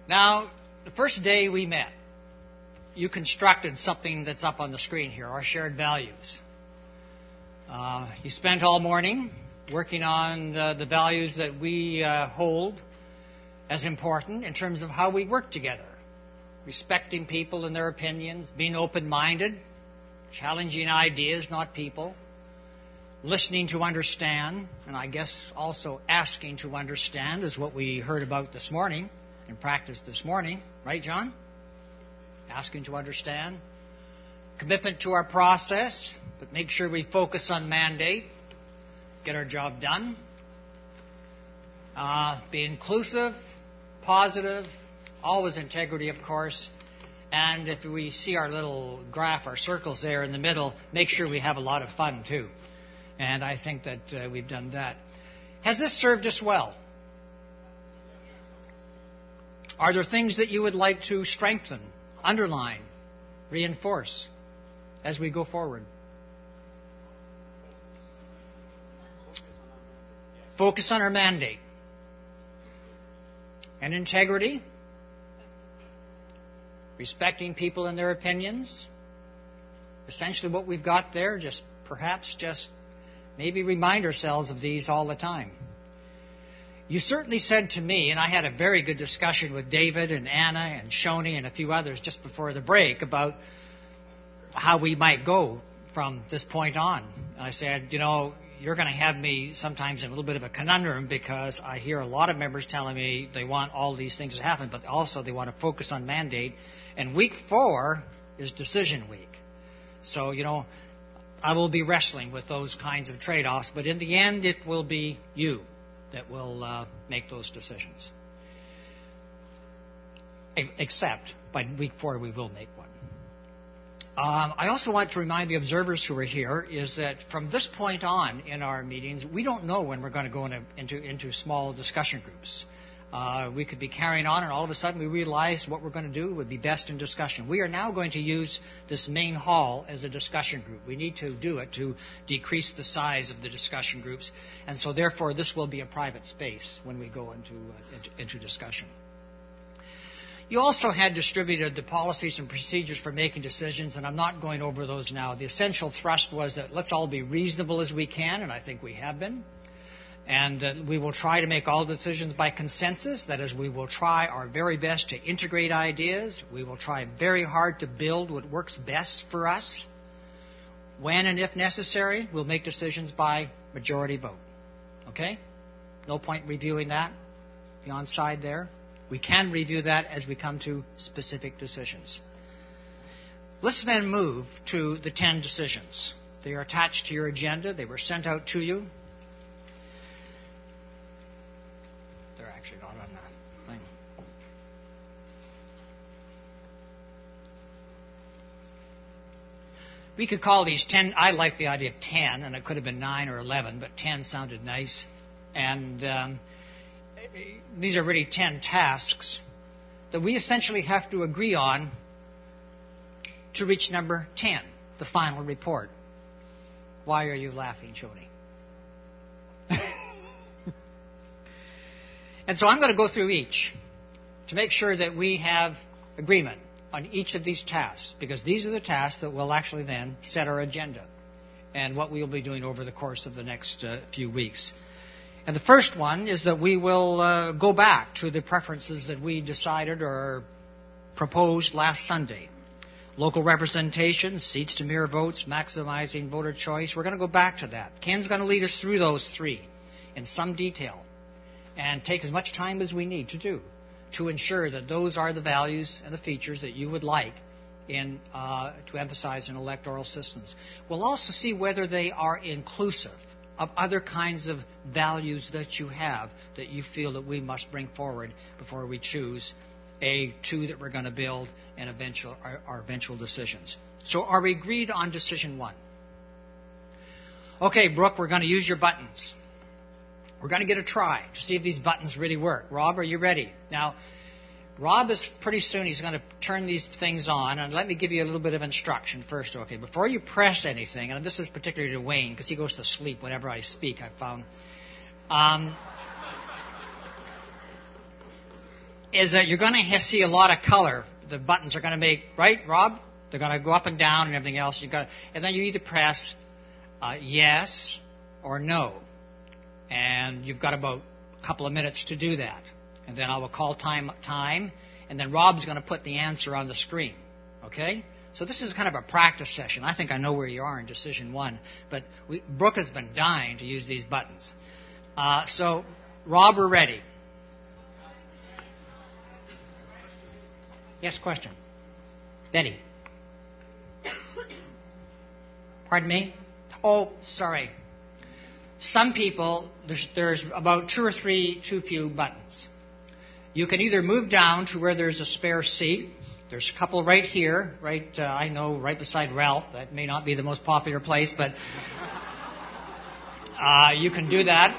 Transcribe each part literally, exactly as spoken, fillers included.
Now, the first day we met, you constructed something that's up on the screen here, our shared values. Uh, you spent all morning working on uh, the values that we uh, hold as important in terms of how we work together. Respecting people and their opinions, being open-minded, challenging ideas, not people, listening to understand, and I guess also asking to understand is what we heard about this morning and practiced this morning. Right, John? Asking to understand. Commitment to our process, but make sure we focus on mandate, get our job done. Uh, be inclusive, positive, always integrity, of course. And if we see our little graph, our circles there in the middle, make sure we have a lot of fun, too. And I think that uh, we've done that. Has this served us well? Are there things that you would like to strengthen, underline, reinforce as we go forward? Focus on our mandate. And integrity. Respecting people and their opinions. Essentially what we've got there, just perhaps just maybe remind ourselves of these all the time. You certainly said to me, and I had a very good discussion with David and Anna and Shoni and a few others just before the break about how we might go from this point on. And I said, you know, you're going to have me sometimes in a little bit of a conundrum because I hear a lot of members telling me they want all these things to happen, but also they want to focus on mandate. And week four is decision week. So, you know, I will be wrestling with those kinds of trade-offs, but in the end it will be you that will uh, make those decisions. Except by week four we will make one. Um, I also want to remind the observers who are here is that from this point on in our meetings, we don't know when we're going to go into, into, into small discussion groups. Uh, we could be carrying on and all of a sudden we realize what we're going to do would be best in discussion. We are now going to use this main hall as a discussion group. We need to do it to decrease the size of the discussion groups. And so therefore this will be a private space when we go into, uh, into, into discussion. You also had distributed the policies and procedures for making decisions, and I'm not going over those now. The essential thrust was that let's all be reasonable as we can, and I think we have been. And uh, we will try to make all decisions by consensus. That is, we will try our very best to integrate ideas. We will try very hard to build what works best for us. When and if necessary, we'll make decisions by majority vote. Okay? No point reviewing that. The on side there. We can review that as we come to specific decisions. Let's then move to the ten decisions. They are attached to your agenda. They were sent out to you. They're actually not on the thing. We could call these ten. I like the idea of ten, and it could have been nine or eleven, but ten sounded nice. And um, these are really ten tasks that we essentially have to agree on to reach number ten, the final report. Why are you laughing, Jody? And so I'm going to go through each to make sure that we have agreement on each of these tasks, because these are the tasks that will actually then set our agenda and what we will be doing over the course of the next uh, few weeks. And the first one is that we will uh, go back to the preferences that we decided or proposed last Sunday. Local representation, seats to mere votes, maximizing voter choice. We're going to go back to that. Ken's going to lead us through those three in some detail and take as much time as we need to do to ensure that those are the values and the features that you would like in uh, to emphasize in electoral systems. We'll also see whether they are inclusive of other kinds of values that you have that you feel that we must bring forward before we choose a two that we're going to build and eventual our, our eventual decisions. So are we agreed on decision one? Okay, Brooke, we're going to use your buttons. We're going to get a try to see if these buttons really work. Rob, are you ready? Now, Rob is pretty soon, he's going to turn these things on, and let me give you a little bit of instruction first, okay? Before you press anything, and this is particularly to Wayne, because he goes to sleep whenever I speak, I've found. Um, is that you're going to see a lot of color. The buttons are going to make, right, Rob? They're going to go up and down and everything else. You got, and then you either press uh, yes or no. And you've got about a couple of minutes to do that. And then I will call time, time, and then Rob's going to put the answer on the screen. Okay? So this is kind of a practice session. I think I know where you are in decision one, but we, Brooke has been dying to use these buttons. Uh, so, Rob, we're ready. Yes, question. Betty. Pardon me? Oh, sorry. Some people, there's, there's about two or three too few buttons. You can either move down to where there's a spare seat. There's a couple right here, right, uh, I know, right beside Ralph. That may not be the most popular place, but uh, you can do that.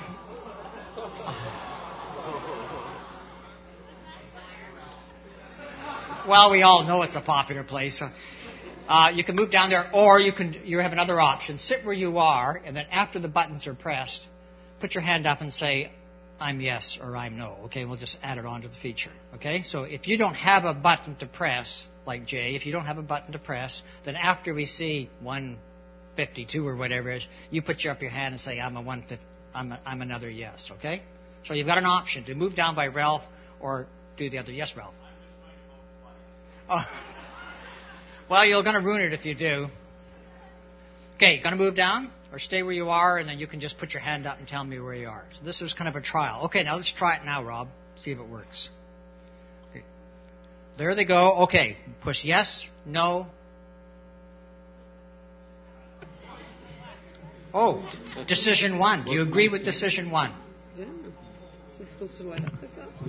Well, we all know it's a popular place. Uh, you can move down there, or you can. You have another option. Sit where you are, and then after the buttons are pressed, put your hand up and say, I'm yes or I'm no. Okay, we'll just add it onto the feature. Okay, so if you don't have a button to press, like Jay, if you don't have a button to press, then after we see one fifty-two or whatever it is, you put your up your hand and say, I'm a one fifty. I'm a, I'm another yes. Okay, so you've got an option to move down by Ralph or do the other. Yes, Ralph. Oh. Well, you're going to ruin it if you do. Okay, going to move down or stay where you are, and then you can just put your hand up and tell me where you are. So this is kind of a trial. Okay, now let's try it now, Rob. See if it works. Okay. There they go. Okay, push yes, no. Oh, decision one. Do you agree with decision one? Yeah. Is it supposed to light up like that?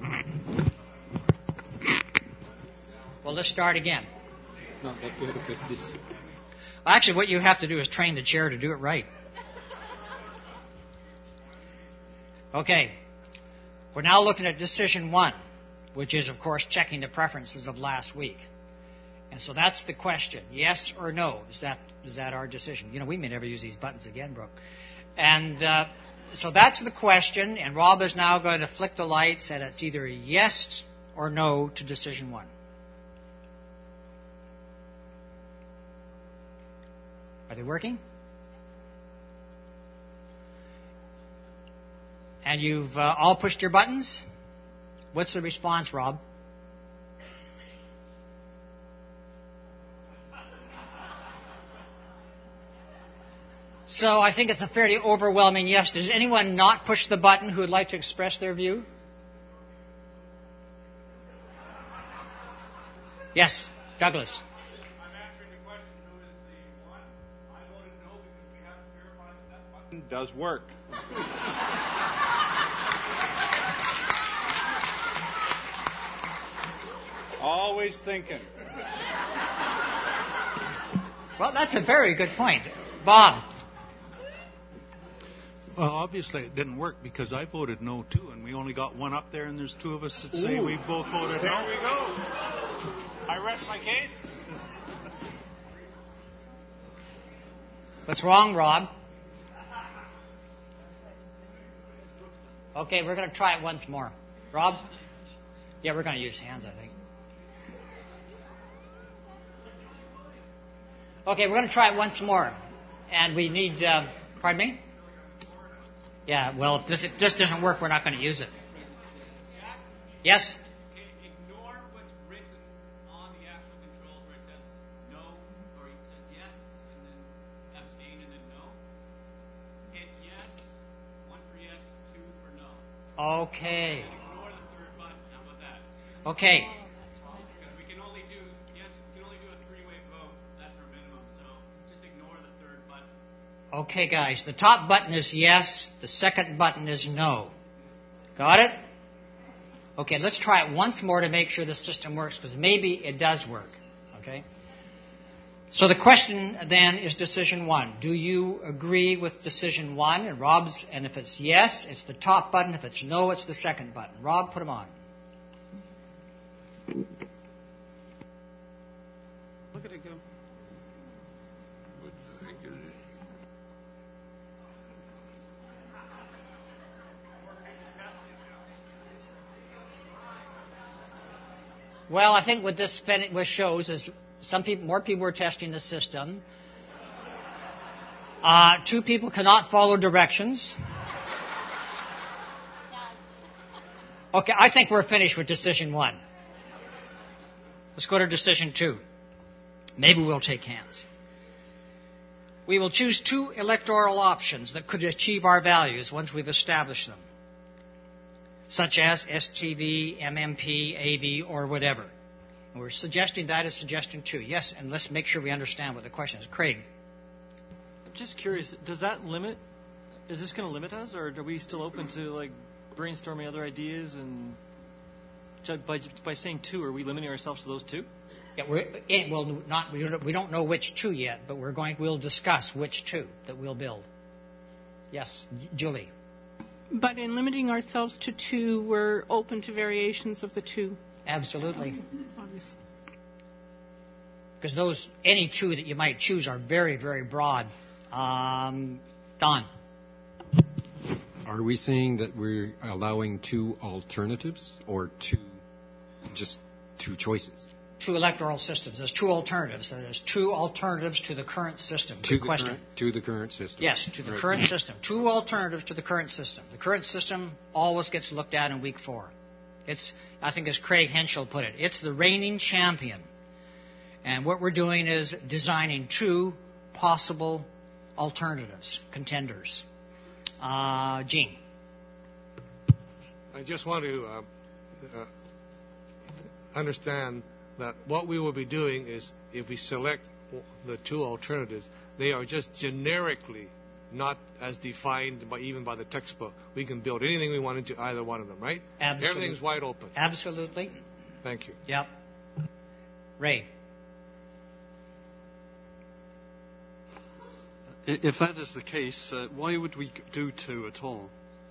Well, let's start again. Not that good because this. Well, actually, what you have to do is train the chair to do it right. Okay. We're now looking at decision one, which is, of course, checking the preferences of last week. And so that's the question. Yes or no? Is that is that our decision? You know, we may never use these buttons again, Brooke. And uh, so that's the question, and Rob is now going to flick the lights, and it's either a yes or no to decision one. Are they working? And you've uh, all pushed your buttons? What's the response, Rob? So I think it's a fairly overwhelming yes. Does anyone not push the button who would like to express their view? Yes, Douglas. Does work. Always thinking. Well, that's a very good point. Bob. Well, obviously it didn't work because I voted no too, and we only got one up there, and there's two of us that say Ooh. we both voted There no. we go. I rest my case. What's wrong, Rob? Okay, we're going to try it once more. Rob? Yeah, we're going to use hands, I think. Okay, we're going to try it once more. And we need, uh, pardon me? Yeah, well, if this, if this doesn't work, we're not going to use it. Yes? Okay, ignore what's written on the actual controls where it says no, or it says yes, and then abstain, and then no. Hit yes, one for yes, two for no. Okay. Ignore the third button. How about that? Okay. Because we can only do yes, we can only do a three-way vote. That's our minimum. So just ignore the third button. Okay, guys. The top button is yes. The second button is no. Got it? Okay, let's try it once more to make sure the system works, because maybe it does work. Okay? So the question then is decision one. Do you agree with decision one? And Rob's, and if it's yes, it's the top button. If it's no, it's the second button. Rob, put them on. Look at it go. Well, I think what this fin- what shows is some people, more people are testing the system. Uh, two people cannot follow directions. Okay, I think we're finished with decision one. Let's go to decision two. Maybe we'll take hands. We will choose two electoral options that could achieve our values once we've established them, such as S T V, M M P, A V, or whatever. And we're suggesting that as suggestion two. Yes, and let's make sure we understand what the question is. Craig. I'm just curious, does that limit, is this going to limit us, or are we still open to like brainstorming other ideas? And by, by saying two, are we limiting ourselves to those two? Yeah, we're, it will not, we don't we don't know which two yet, but we're going, we'll discuss which two that we'll build. Yes, Julie. But in limiting ourselves to two, we're open to variations of the two. Absolutely. Obviously. Because those, any two that you might choose are very, very broad. Um, Don. Are we saying that we're allowing two alternatives or two, just two choices? Two electoral systems. There's two alternatives. There's two alternatives to the current system. To Good the question. Current, to the current system. Yes, to the Right. current system. Two alternatives to the current system. The current system always gets looked at in week four. It's, I think as Craig Henschel put it, it's the reigning champion. And what we're doing is designing two possible alternatives, contenders. Uh, Gene. I just want to uh, uh, understand that what we will be doing is, if we select the two alternatives, they are just generically not as defined by even by the textbook. We can build anything we want into either one of them, right? Absolutely. Everything's wide open. Absolutely. Thank you. Yep. Ray. If that is the case, uh, why would we do two at all?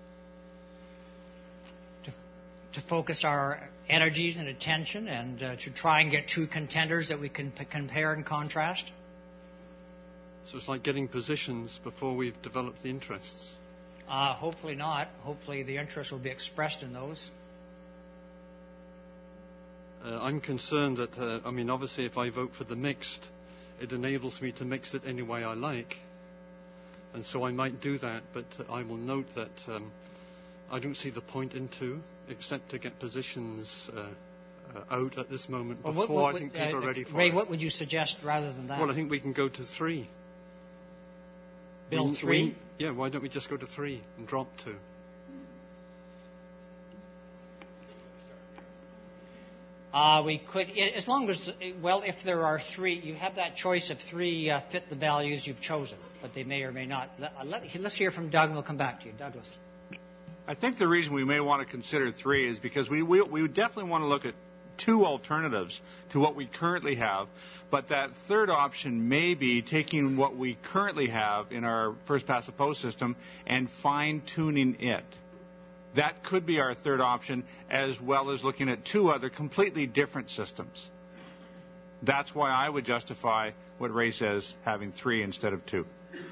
To, to focus our energies and attention and uh, to try and get two contenders that we can p- compare and contrast. So it's like getting positions before we've developed the interests. Uh, hopefully not. Hopefully the interest will be expressed in those. Uh, I'm concerned that, uh, I mean, obviously if I vote for the mixed, it enables me to mix it any way I like. And so I might do that, but uh, I will note that um, I don't see the point in two, except to get positions uh, uh, out at this moment Well, before what, what, I think uh, people are ready for Ray, it. what would you suggest rather than that? Well, I think we can go to three. Build we, three? We, yeah, why don't we just go to three and drop two? Uh, we could, as long as, well, if there are three, you have that choice if three uh, fit the values you've chosen, but they may or may not. Let, let, let's hear from Doug and we'll come back to you. Douglas. I think the reason we may want to consider three is because we, we, we definitely want to look at two alternatives to what we currently have, but that third option may be taking what we currently have in our first past the post system and fine-tuning it. That could be our third option, as well as looking at two other completely different systems. That's why I would justify what Ray says, having three instead of two.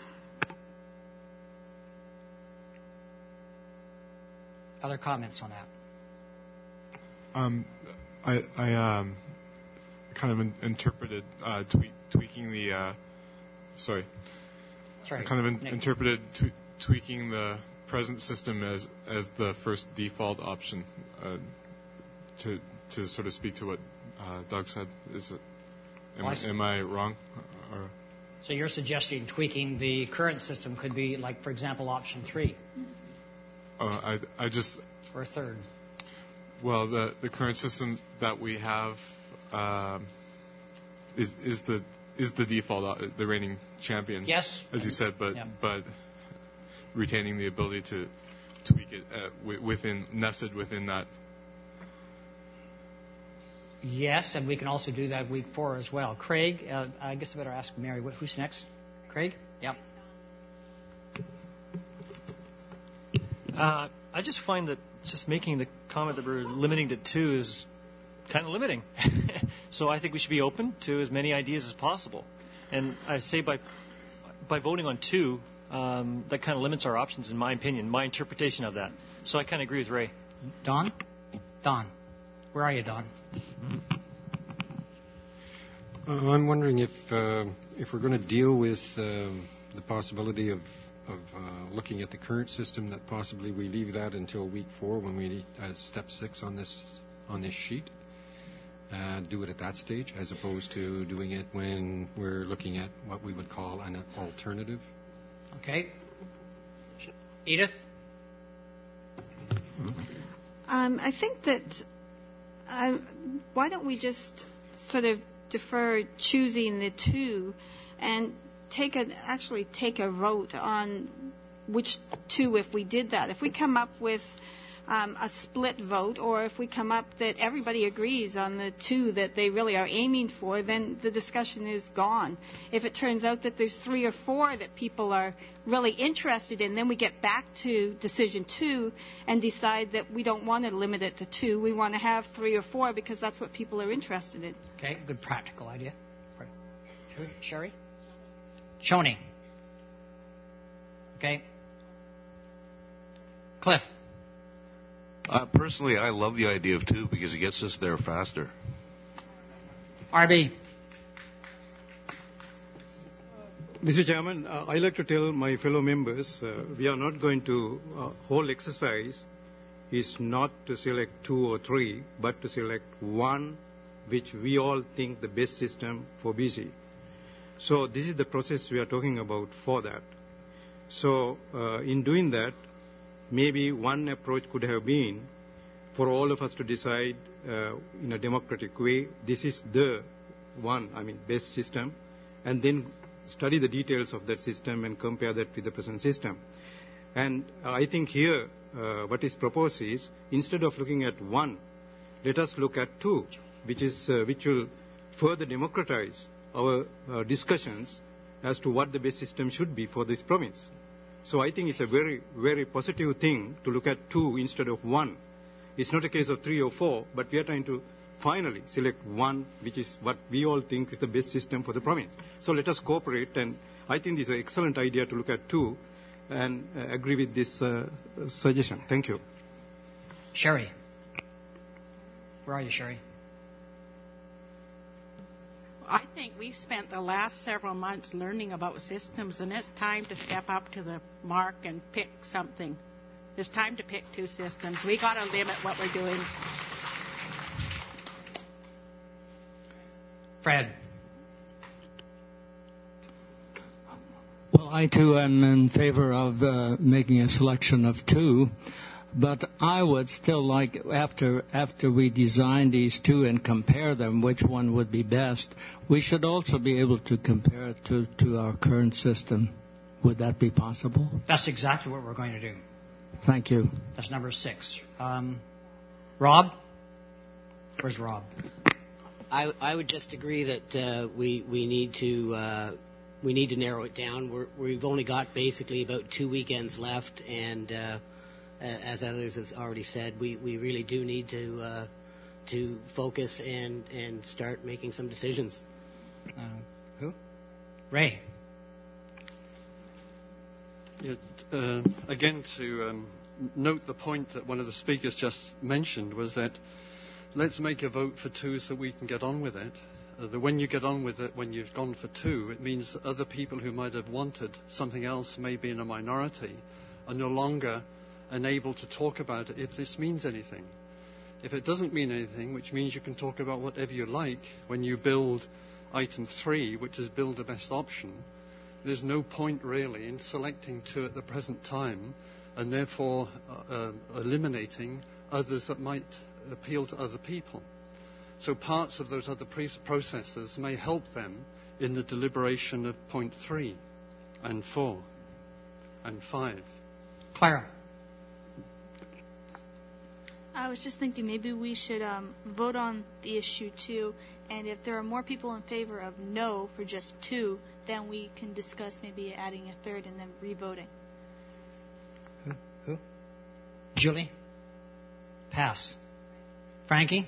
Other comments on that? Um, I, I um, kind of in, interpreted uh, tweak, tweaking the. Uh, sorry. Sorry. I kind of in, Nick. interpreted tw- tweaking the present system as as the first default option. Uh, to to sort of speak to what uh, Doug said, is it? Am, Well, I, am I wrong? Or, So you're suggesting tweaking the current system could be, like, for example, option three uh, I I just. or third. Well, the the current system that we have um, is is the is the default, uh, the reigning champion. Yes. As you said, but Yeah. but retaining the ability to tweak it uh, w- within nested within that. Yes, and we can also do that week four as well. Craig, uh, I guess I better ask Mary, wh- who's next? Craig? Yep. Uh, I just find that just making the comment that we're limiting to two is kind of limiting. So I think we should be open to as many ideas as possible. And I say by by voting on two, um, that kind of limits our options, in my opinion, my interpretation of that. So I kind of agree with Ray. Don? Don. Where are you, Don? Uh, I'm wondering if uh, if we're going to deal with um, the possibility of of uh, looking at the current system, that possibly we leave that until week four when we uh, step six on this on this sheet. Uh, do it at that stage, as opposed to doing it when we're looking at what we would call an alternative. Okay. Edith? Um, I think that uh, why don't we just sort of defer choosing the two and take a actually take a vote on which two if we did that. If we come up with um, a split vote, or if we come up that everybody agrees on the two that they really are aiming for, then the discussion is gone. If it turns out that there's three or four that people are really interested in, then we get back to decision two and decide that we don't want to limit it to two. We want to have three or four because that's what people are interested in. Okay, good practical idea. Sherry? Shoni? Okay. Cliff? Uh, personally, I love the idea of two because it gets us there faster. R B? Mister Chairman, uh, I like to tell my fellow members uh, we are not going to, uh, whole exercise is not to select two or three, but to select one which we all think the best system for B C. So this is the process we are talking about for that. So uh, in doing that, maybe one approach could have been for all of us to decide uh, in a democratic way, this is the one, I mean, best system, and then study the details of that system and compare that with the present system. And I think here uh, what is proposed is, instead of looking at one, let us look at two, which is uh, which will further democratize our uh, discussions as to what the best system should be for this province. So I think it's a very, very positive thing to look at two instead of one. It's not a case of three or four, but we are trying to finally select one, which is what we all think is the best system for the province. So let us cooperate, and I think this is an excellent idea to look at two, and uh, agree with this uh, suggestion. Thank you. Sherry? Where are you, Sherry? I think we've spent the last several months learning about systems, and it's time to step up to the mark and pick something. It's time to pick two systems. We got to limit what we're doing. Fred? Well, I too am in favor of uh, making a selection of two. But I would still like, after after we design these two and compare them, which one would be best, we should also be able to compare it to, to our current system. Would that be possible? That's exactly what we're going to do. Thank you. That's number six. Um, Rob? Where's Rob? I, I would just agree that uh, we we need to uh, we need to narrow it down. We're, we've only got basically about two weekends left, and uh, as others have already said, we, we really do need to uh, to focus and, and start making some decisions. Uh, who? Ray. Yeah, uh, again, to um, note the point that one of the speakers just mentioned was that let's make a vote for two so we can get on with it. Uh, the when you get on with it, when you've gone for two, it means that other people who might have wanted something else, maybe in a minority, are no longer unable to talk about it if this means anything. If it doesn't mean anything, which means you can talk about whatever you like, when you build item three, which is build the best option, there's no point really in selecting two at the present time and therefore uh, uh, eliminating others that might appeal to other people. So parts of those other pre- processes may help them in the deliberation of point three and four and five. Clara. I was just thinking maybe we should um, vote on the issue too, and if there are more people in favor of no for just two, then we can discuss maybe adding a third and then re-voting. Who? Who? Julie? Pass. Frankie?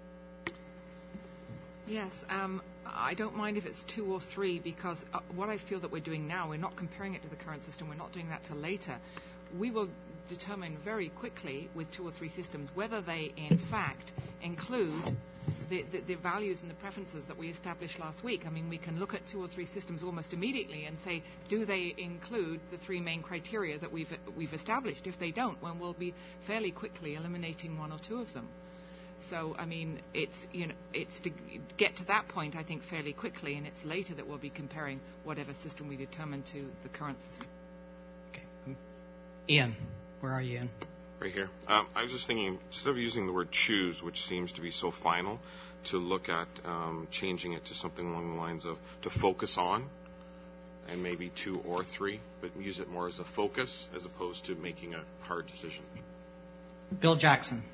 Yes, um, I don't mind if it's two or three, because uh, what I feel that we're doing now, we're not comparing it to the current system, we're not doing that till later. We will determine very quickly with two or three systems whether they in fact include the, the, the values and the preferences that we established last week. I mean, we can look at two or three systems almost immediately and say, do they include the three main criteria that we've we've established? If they don't, well, we'll be fairly quickly eliminating one or two of them. So, I mean, it's you know, it's to get to that point, I think, fairly quickly, and it's later that we'll be comparing whatever system we determine to the current system. Okay, Ian, where are you, Ian? Right here. Um, I was just thinking, instead of using the word choose, which seems to be so final, to look at um, changing it to something along the lines of to focus on, and maybe two or three, but use it more as a focus as opposed to making a hard decision. Bill Jackson.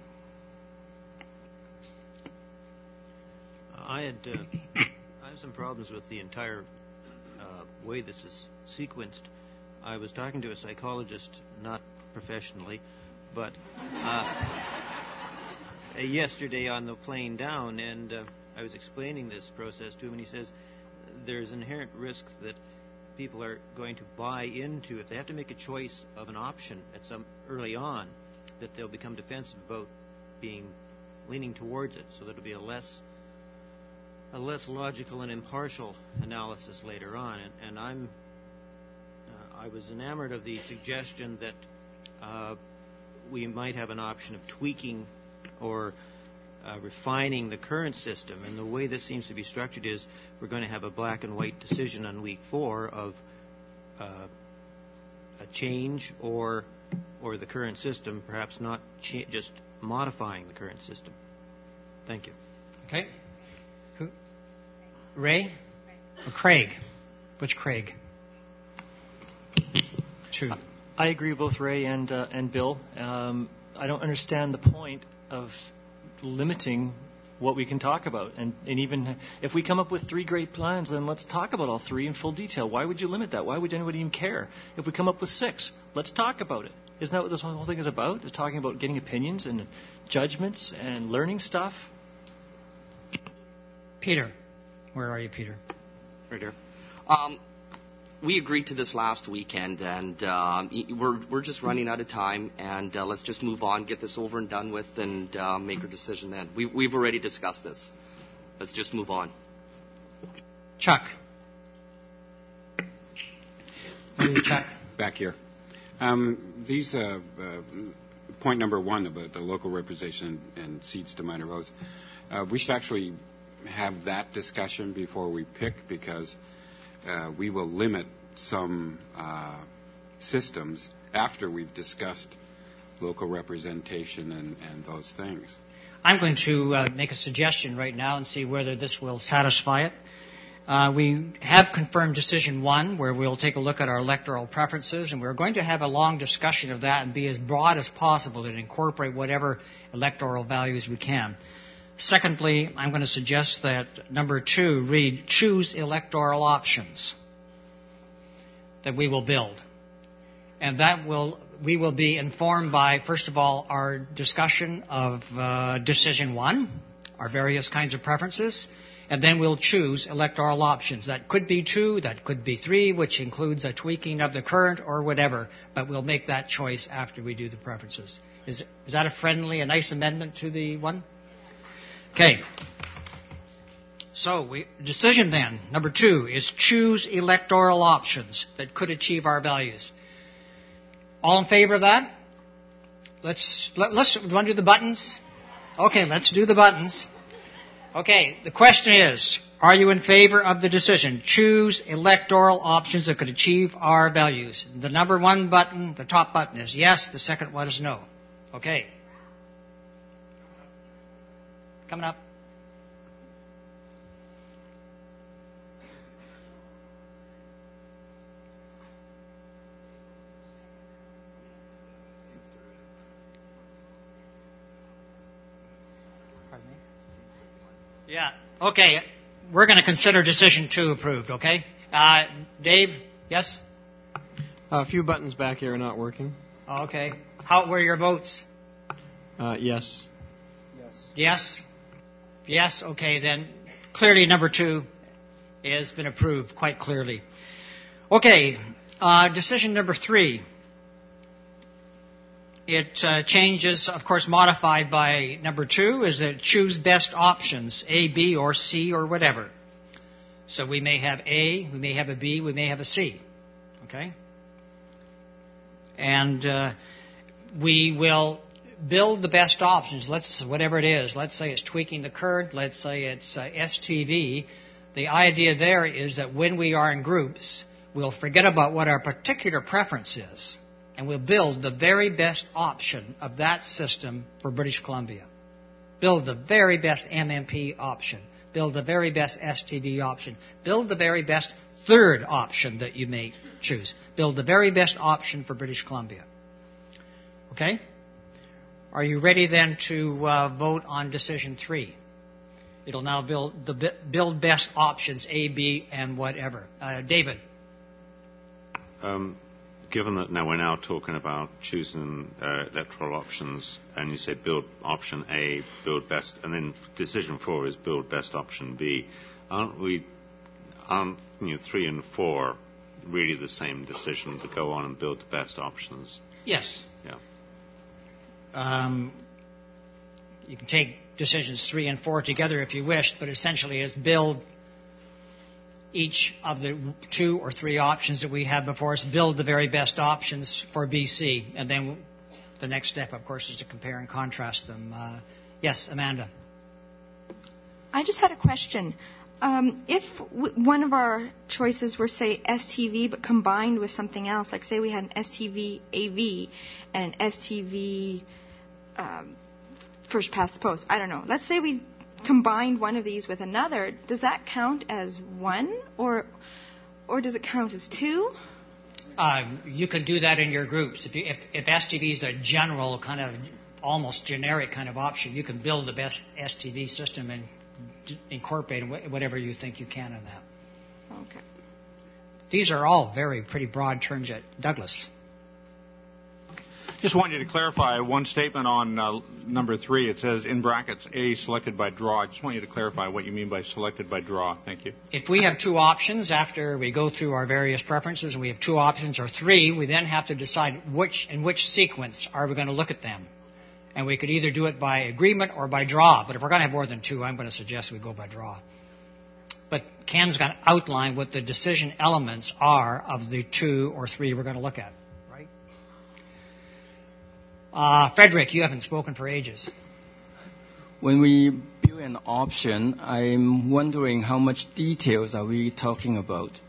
I had uh, I have some problems with the entire uh, way this is sequenced. I was talking to a psychologist, not professionally, but uh, yesterday on the plane down, and uh, I was explaining this process to him, and he says there's inherent risk that people are going to buy into, if they have to make a choice of an option at some early on, that they'll become defensive about being leaning towards it, so there'll be a less a less logical and impartial analysis later on. And, and I'm uh, I was enamored of the suggestion that uh, we might have an option of tweaking or uh, refining the current system. And the way this seems to be structured is we're going to have a black and white decision on week four of uh, a change or or the current system, perhaps not cha- just modifying the current system. Thank you. Okay. Who? Ray? Or Craig? Which Craig? Two. I agree with both Ray and uh, and Bill. Um, I don't understand the point of limiting what we can talk about. And, and even if we come up with three great plans, then let's talk about all three in full detail. Why would you limit that? Why would anybody even care? If we come up with six, let's talk about it. Isn't that what this whole thing is about? It's talking about getting opinions and judgments and learning stuff. Peter. Where are you, Peter? Right here. Um, we agreed to this last weekend, and um, we're we're just running out of time. And uh, let's just move on, get this over and done with, and uh, make our decision then. We, we've already discussed this. Let's just move on. Chuck. Where are you, Chuck? Back here. Um, these uh, uh, point number one about the local representation and seats to minor votes. Uh, we should actually have that discussion before we pick, because uh, we will limit some uh, systems after we've discussed local representation and, and those things. I'm going to uh, make a suggestion right now and see whether this will satisfy it. Uh, we have confirmed decision one, where we'll take a look at our electoral preferences, and we're going to have a long discussion of that and be as broad as possible and incorporate whatever electoral values we can. Secondly, I'm going to suggest that number two read choose electoral options that we will build. And that will we will be informed by, first of all, our discussion of uh, decision one, our various kinds of preferences, and then we'll choose electoral options. That could be two, that could be three, which includes a tweaking of the current or whatever, but we'll make that choice after we do the preferences. Is, is that a friendly, a nice amendment to the one? Okay. So, we, decision then, number two, is choose electoral options that could achieve our values. All in favor of that? Let's, let, let's, do you want to do the buttons? Okay, let's do the buttons. Okay, the question is, are you in favor of the decision? Choose electoral options that could achieve our values. The number one button, the top button, is yes. The second one is no. Okay. Coming up. Pardon me? Yeah. Okay. We're going to consider decision two approved, okay? Uh, Dave, yes? A few buttons back here are not working. Okay. How were your votes? Uh, yes. Yes? Yes? Okay, then clearly number two has been approved quite clearly. Okay, uh, decision number three. it uh, changes, of course, modified by number two, is that choose best options, A, B, or C, or whatever. So we may have A, we may have a B, we may have a C. Okay? And uh, we will build the best options. Let's, whatever it is. Let's say it's tweaking the current. Let's say it's uh, S T V. The idea there is that when we are in groups, we'll forget about what our particular preference is, and we'll build the very best option of that system for British Columbia. Build the very best M M P option. Build the very best S T V option. Build the very best third option that you may choose. Build the very best option for British Columbia. Okay? Are you ready then to uh, vote on decision three? It'll now build the build best options A, B, and whatever. Uh, David. Um, given that now we're now talking about choosing uh, electoral options, and you say build option A, build best, and then decision four is build best option B, aren't we, aren't you know, three and four really the same decision to go on and build the best options? Yes. Yeah. Um, you can take decisions three and four together if you wish, but essentially it's build each of the two or three options that we have before us, build the very best options for B C, and then the next step, of course, is to compare and contrast them. Uh, yes, Amanda. I just had a question. Um, if w- one of our choices were, say, S T V, but combined with something else, like say we had an S T V A V and an S T V um, first past the post, I don't know. Let's say we combined one of these with another. Does that count as one, or or does it count as two? Um, you can do that in your groups. If, you, if, if S T V is a general kind of, almost generic kind of option, you can build the best S T V system and d- incorporate whatever you think you can in that. Okay. These are all very pretty broad terms. Yet, Douglas. Just want you to clarify one statement on uh, number three. It says in brackets A selected by draw. I just want you to clarify what you mean by selected by draw. Thank you. If we have two options after we go through our various preferences, and we have two options or three, we then have to decide which in which sequence are we going to look at them. And we could either do it by agreement or by draw. But if we're going to have more than two, I'm going to suggest we go by draw. But Ken's going to outline what the decision elements are of the two or three we're going to look at. Uh, Frederick, you haven't spoken for ages. When we build an option, I'm wondering how much details are we talking about?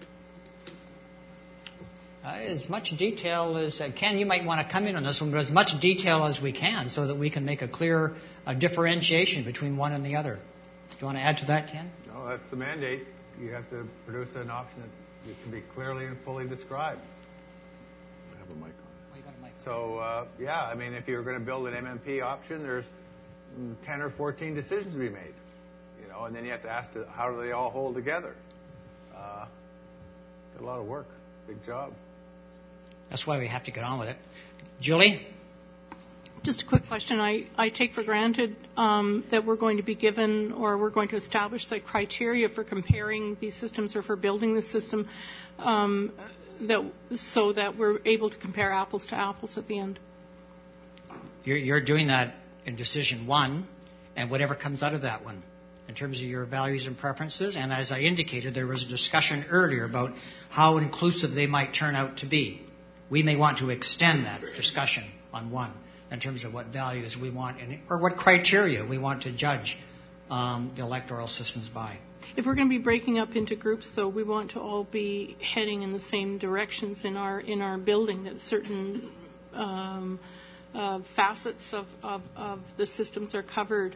Uh, as much detail as uh, Ken, you might want to come in on this one, but as much detail as we can, so that we can make a clear uh, differentiation between one and the other. Do you want to add to that, Ken? No, that's the mandate. You have to produce an option that can be clearly and fully described. I have a mic on. So, uh, yeah, I mean, if you're going to build an M M P option, there's ten or fourteen decisions to be made, you know, and then you have to ask, how do they all hold together? Uh, a lot of work, big job. That's why we have to get on with it. Julie? Just a quick question. I, I take for granted um, that we're going to be given, or we're going to establish the criteria for comparing these systems or for building the system, um, that so that we're able to compare apples to apples at the end. You're, you're doing that in decision one, and whatever comes out of that one, in terms of your values and preferences. And as I indicated, there was a discussion earlier about how inclusive they might turn out to be. We may want to extend that discussion on one in terms of what values we want, in, or what criteria we want to judge um, the electoral systems by. If we're going to be breaking up into groups, though, we want to all be heading in the same directions in our in our building. That certain um, uh, facets of, of, of the systems are covered.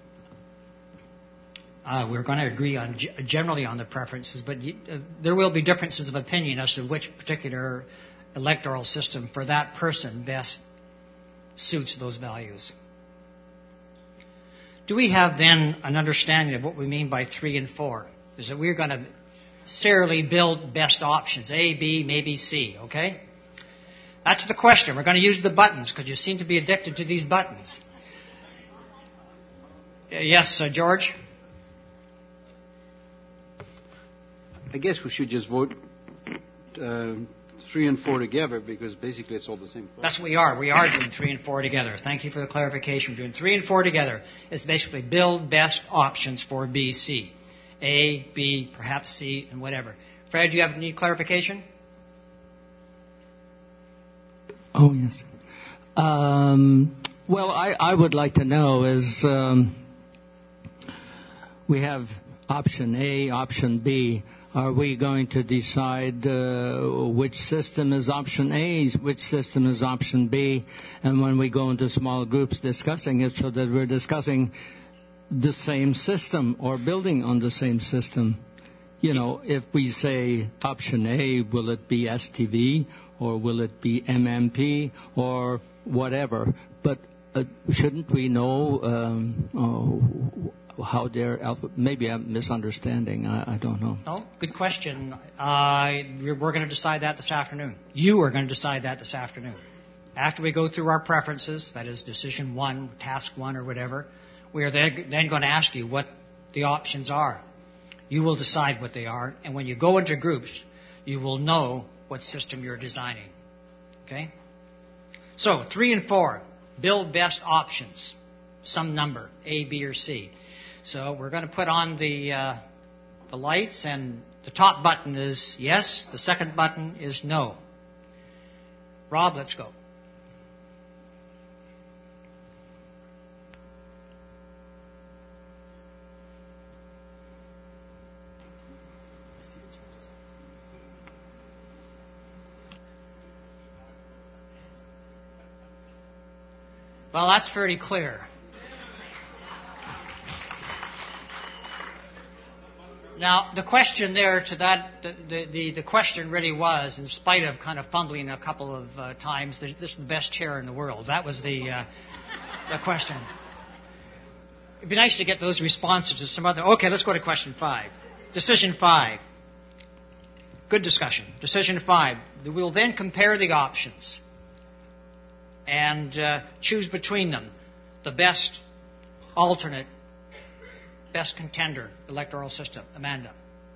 Uh, we're going to agree on g- generally on the preferences, but y- uh, there will be differences of opinion as to which particular electoral system for that person best suits those values. Do we have then an understanding of what we mean by three and four? Is that we're going to serially build best options, A, B, maybe C, okay? That's the question. We're going to use the buttons because you seem to be addicted to these buttons. Uh, yes, uh, George? I guess we should just vote uh, three and four together because basically it's all the same. That's what we are. We are doing three and four together. Thank you for the clarification. We're doing three and four together. It's basically build best options for B, C. A, B, perhaps C, and whatever. Fred, do you have need clarification? Oh, yes. Um, well, I, I would like to know is um, we have option A, option B. Are we going to decide uh, which system is option A, which system is option B, and when we go into small groups discussing it so that we're discussing the same system or building on the same system? You know, if we say option A, will it be S T V or will it be M M P or whatever? But uh, shouldn't we know um, oh, how they're alpha? Maybe I'm misunderstanding. I, I don't know. No, good question. Uh, we're going to decide that this afternoon. You are going to decide that this afternoon. After we go through our preferences, that is decision one, task one, or whatever, we are then, then going to ask you what the options are. You will decide what they are, and when you go into groups, you will know what system you're designing. Okay? So, three and four, build best options. Some number, A, B, or C. So, we're going to put on the, uh, the lights, and the top button is yes, the second button is no. Rob, let's go. Well, that's pretty clear. Now, the question there to that, the, the, the question really was, in spite of kind of fumbling a couple of uh, times, this is the best chair in the world. That was the, uh, the question. It'd be nice to get those responses to some other. Okay, let's go to question five. Decision five. Good discussion. Decision five. We'll then compare the options and uh, choose between them the best alternate, best contender electoral system. Amanda.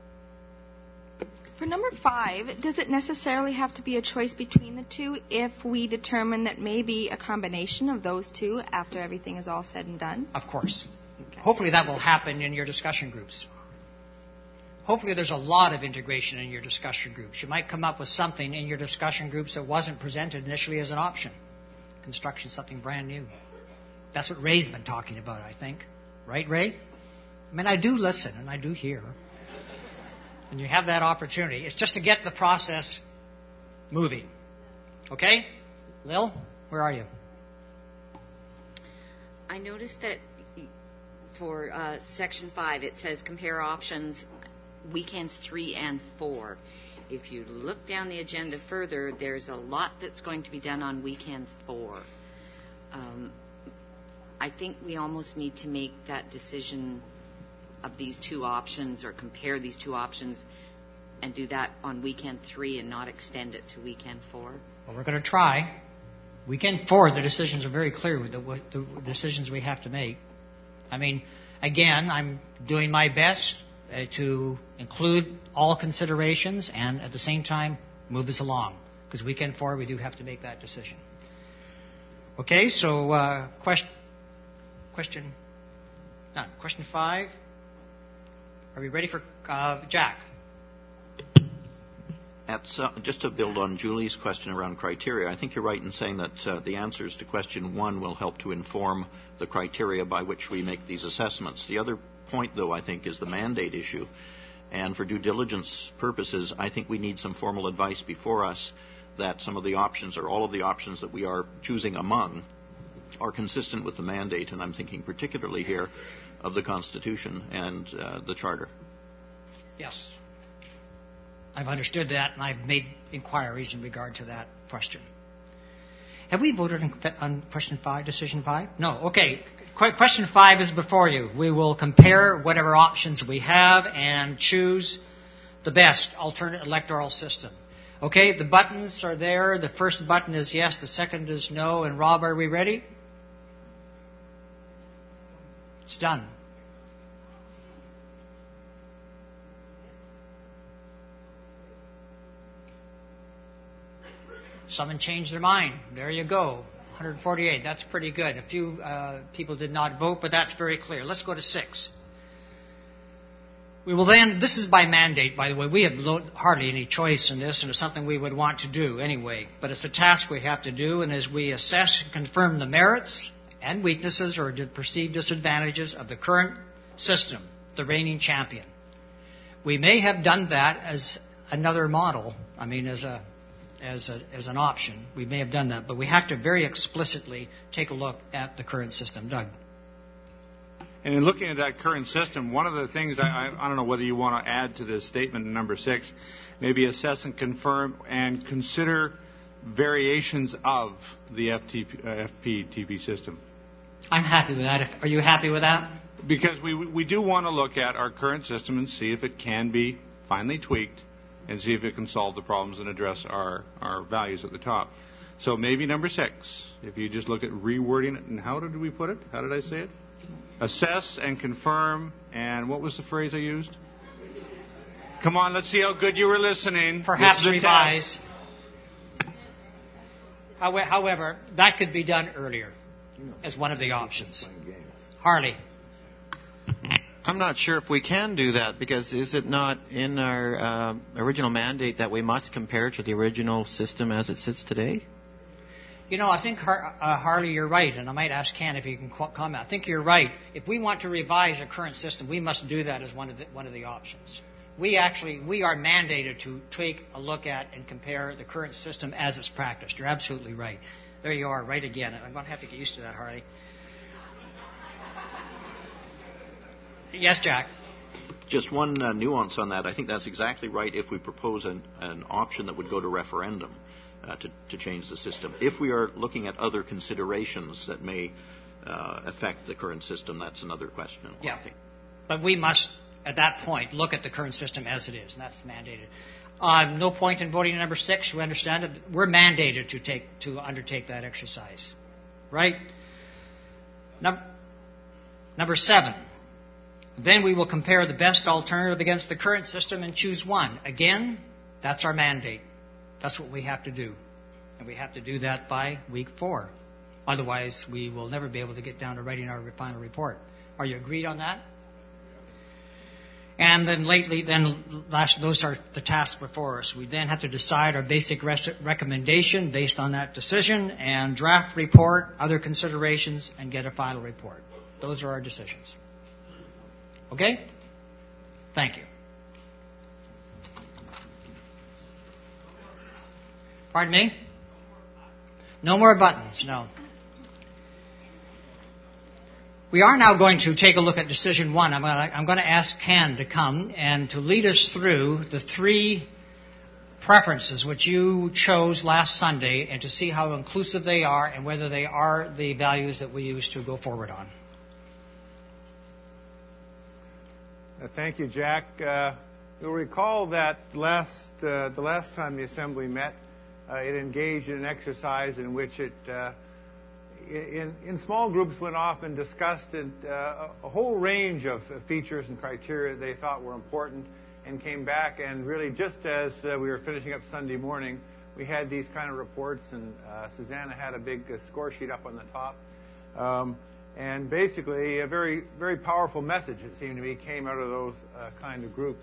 For number five, does it necessarily have to be a choice between the two if we determine that maybe a combination of those two after everything is all said and done? Of course. Okay. Hopefully that will happen in your discussion groups. Hopefully there's a lot of integration in your discussion groups. You might come up with something in your discussion groups that wasn't presented initially as an option. Construction, something brand new. That's what Ray's been talking about, I think. Right, Ray? I mean, I do listen and I do hear. And you have that opportunity. It's just to get the process moving. Okay? Lil, where are you? I noticed that for uh, section five, it says compare options weekends three and four. If you look down the agenda further, there's a lot that's going to be done on weekend four. Um, I think we almost need to make that decision of these two options or compare these two options and do that on weekend three and not extend it to weekend four. Well, we're going to try. Weekend four, the decisions are very clear with the, with the decisions we have to make. I mean, again, I'm doing my best Uh, to include all considerations and at the same time move us along. Because weekend four, we do have to make that decision. Okay, so uh, question, question, none. Question five. Are we ready for uh, Jack? At, uh, just to build on Julie's question around criteria, I think you're right in saying that uh, the answers to question one will help to inform the criteria by which we make these assessments. The other point, though, I think, is the mandate issue. And for due diligence purposes, I think we need some formal advice before us that some of the options or all of the options that we are choosing among are consistent with the mandate. And I'm thinking particularly here of the Constitution and uh, the Charter. Yes. I've understood that, and I've made inquiries in regard to that question. Have we voted on, on question five, decision five? No. Okay. Question five is before you. We will compare whatever options we have and choose the best alternate electoral system. Okay, the buttons are there. The first button is yes, the second is no. And Rob, are we ready? It's done. Someone changed their mind. There you go. one hundred forty-eight. That's pretty good. A few uh, people did not vote, but that's very clear. Let's go to six. We will then, this is by mandate, by the way. We have hardly any choice in this, and it's something we would want to do anyway. But it's a task we have to do, and as we assess and confirm the merits and weaknesses or perceived disadvantages of the current system, the reigning champion. We may have done that as another model, I mean, as a as a, as an option. We may have done that, but we have to very explicitly take a look at the current system. Doug? And in looking at that current system, one of the things, I, I, I don't know whether you want to add to this statement in number six, maybe assess and confirm and consider variations of the F T P, uh, F P T P system. I'm happy with that. If, are you happy with that? Because we we do want to look at our current system and see if it can be finely tweaked and see if it can solve the problems and address our, our values at the top. So maybe number six, if you just look at rewording it, and how did we put it? How did I say it? Assess and confirm, and what was the phrase I used? Come on, let's see how good you were listening. Perhaps revise. However, that could be done earlier as one of the options. Harley. I'm not sure if we can do that, because is it not in our uh, original mandate that we must compare to the original system as it sits today? You know, I think, Har- uh, Harley, you're right, and I might ask Ken if he can qu- comment. I think you're right. If we want to revise the current system, we must do that as one of the, one of the options. We actually, we are mandated to take a look at and compare the current system as it's practiced. You're absolutely right. There you are, right again. I'm going to have to get used to that, Harley. Yes, Jack. Just one uh, nuance on that. I think that's exactly right if we propose an, an option that would go to referendum uh, to, to change the system. If we are looking at other considerations that may uh, affect the current system, that's another question. Yeah. I think. But we must, at that point, look at the current system as it is, and that's mandated. Uh, no point in voting on number six. You understand it? We're mandated to take to undertake that exercise, right? Num- number seven. Then we will compare the best alternative against the current system and choose one. Again, that's our mandate. That's what we have to do. And we have to do that by week four. Otherwise, we will never be able to get down to writing our final report. Are you agreed on that? And then lately, then last, those are the tasks before us. We then have to decide our basic res- recommendation based on that decision and draft report, other considerations, and get a final report. Those are our decisions. Okay? Thank you. Pardon me? No more buttons, no. We are now going to take a look at decision one. I'm going to, I'm going to ask Ken to come and to lead us through the three preferences which you chose last Sunday and to see how inclusive they are and whether they are the values that we use to go forward on. Uh, thank you, Jack. Uh, you'll recall that last uh, the last time the Assembly met, uh, it engaged in an exercise in which it, uh, in, in small groups, went off and discussed it, uh, a whole range of features and criteria they thought were important, and came back and really, just as uh, we were finishing up Sunday morning, we had these kind of reports, and uh, Susanna had a big uh, score sheet up on the top. Um, And basically, a very, very powerful message, it seemed to me, came out of those uh, kind of groups.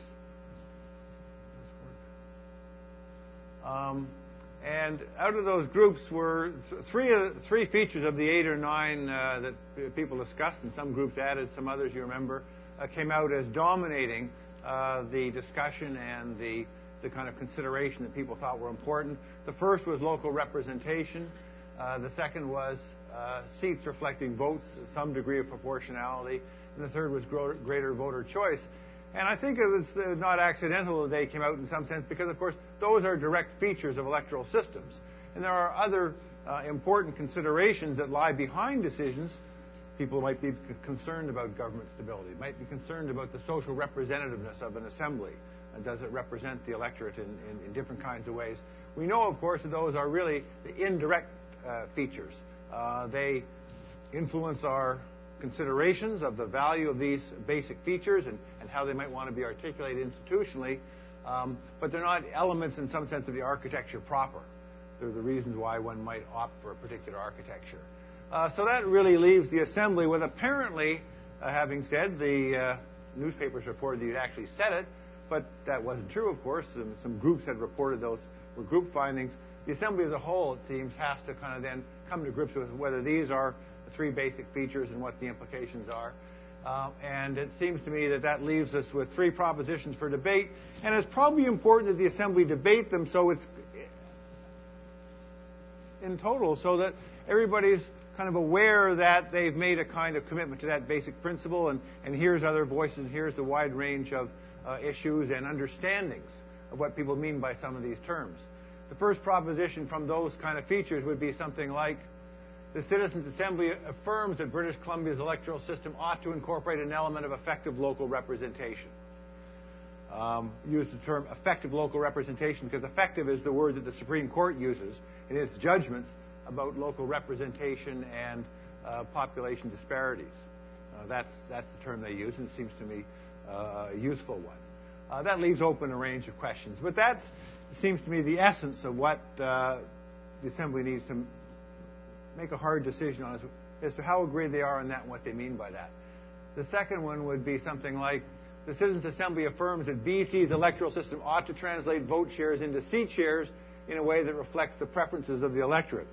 Um, and out of those groups were th- three, uh, three features of the eight or nine uh, that people discussed, and some groups added, some others, you remember, uh, came out as dominating uh, the discussion and the, the kind of consideration that people thought were important. The first was local representation. Uh, the second was uh, seats reflecting votes, some degree of proportionality. And the third was gro- greater voter choice. And I think it was uh, not accidental that they came out in some sense because, of course, those are direct features of electoral systems. And there are other uh, important considerations that lie behind decisions. People might be c- concerned about government stability, might be concerned about the social representativeness of an assembly. Uh, does it represent the electorate in, in, in different kinds of ways? We know, of course, that those are really the indirect uh, features. Uh, they influence our considerations of the value of these basic features and, and how they might want to be articulated institutionally, um, but they're not elements in some sense of the architecture proper. they're the reasons why one might opt for a particular architecture. Uh, so that really leaves the Assembly with apparently, uh, having said, the uh, newspapers reported that you'd actually said it, but that wasn't true, of course. Some, some groups had reported those were group findings. The Assembly as a whole, it seems, has to kind of then come to grips with whether these are the three basic features and what the implications are. Uh, and it seems to me that that leaves us with three propositions for debate. And it's probably important that the Assembly debate them so it's in total, so that everybody's kind of aware that they've made a kind of commitment to that basic principle, and, and here's other voices, and here's the wide range of uh, issues and understandings of what people mean by some of these terms. The first proposition from those kind of features would be something like, the Citizens' Assembly affirms that British Columbia's electoral system ought to incorporate an element of effective local representation. Um, use the term effective local representation because effective is the word that the Supreme Court uses in its judgments about local representation and uh, population disparities. Uh, that's, that's the term they use, and it seems to me uh, a useful one. Uh, that leaves open a range of questions. But that seems to me the essence of what uh, the Assembly needs to make a hard decision on, as to how agreed they are on that and what they mean by that. The second one would be something like, the Citizens' Assembly affirms that B C's electoral system ought to translate vote shares into seat shares in a way that reflects the preferences of the electorate.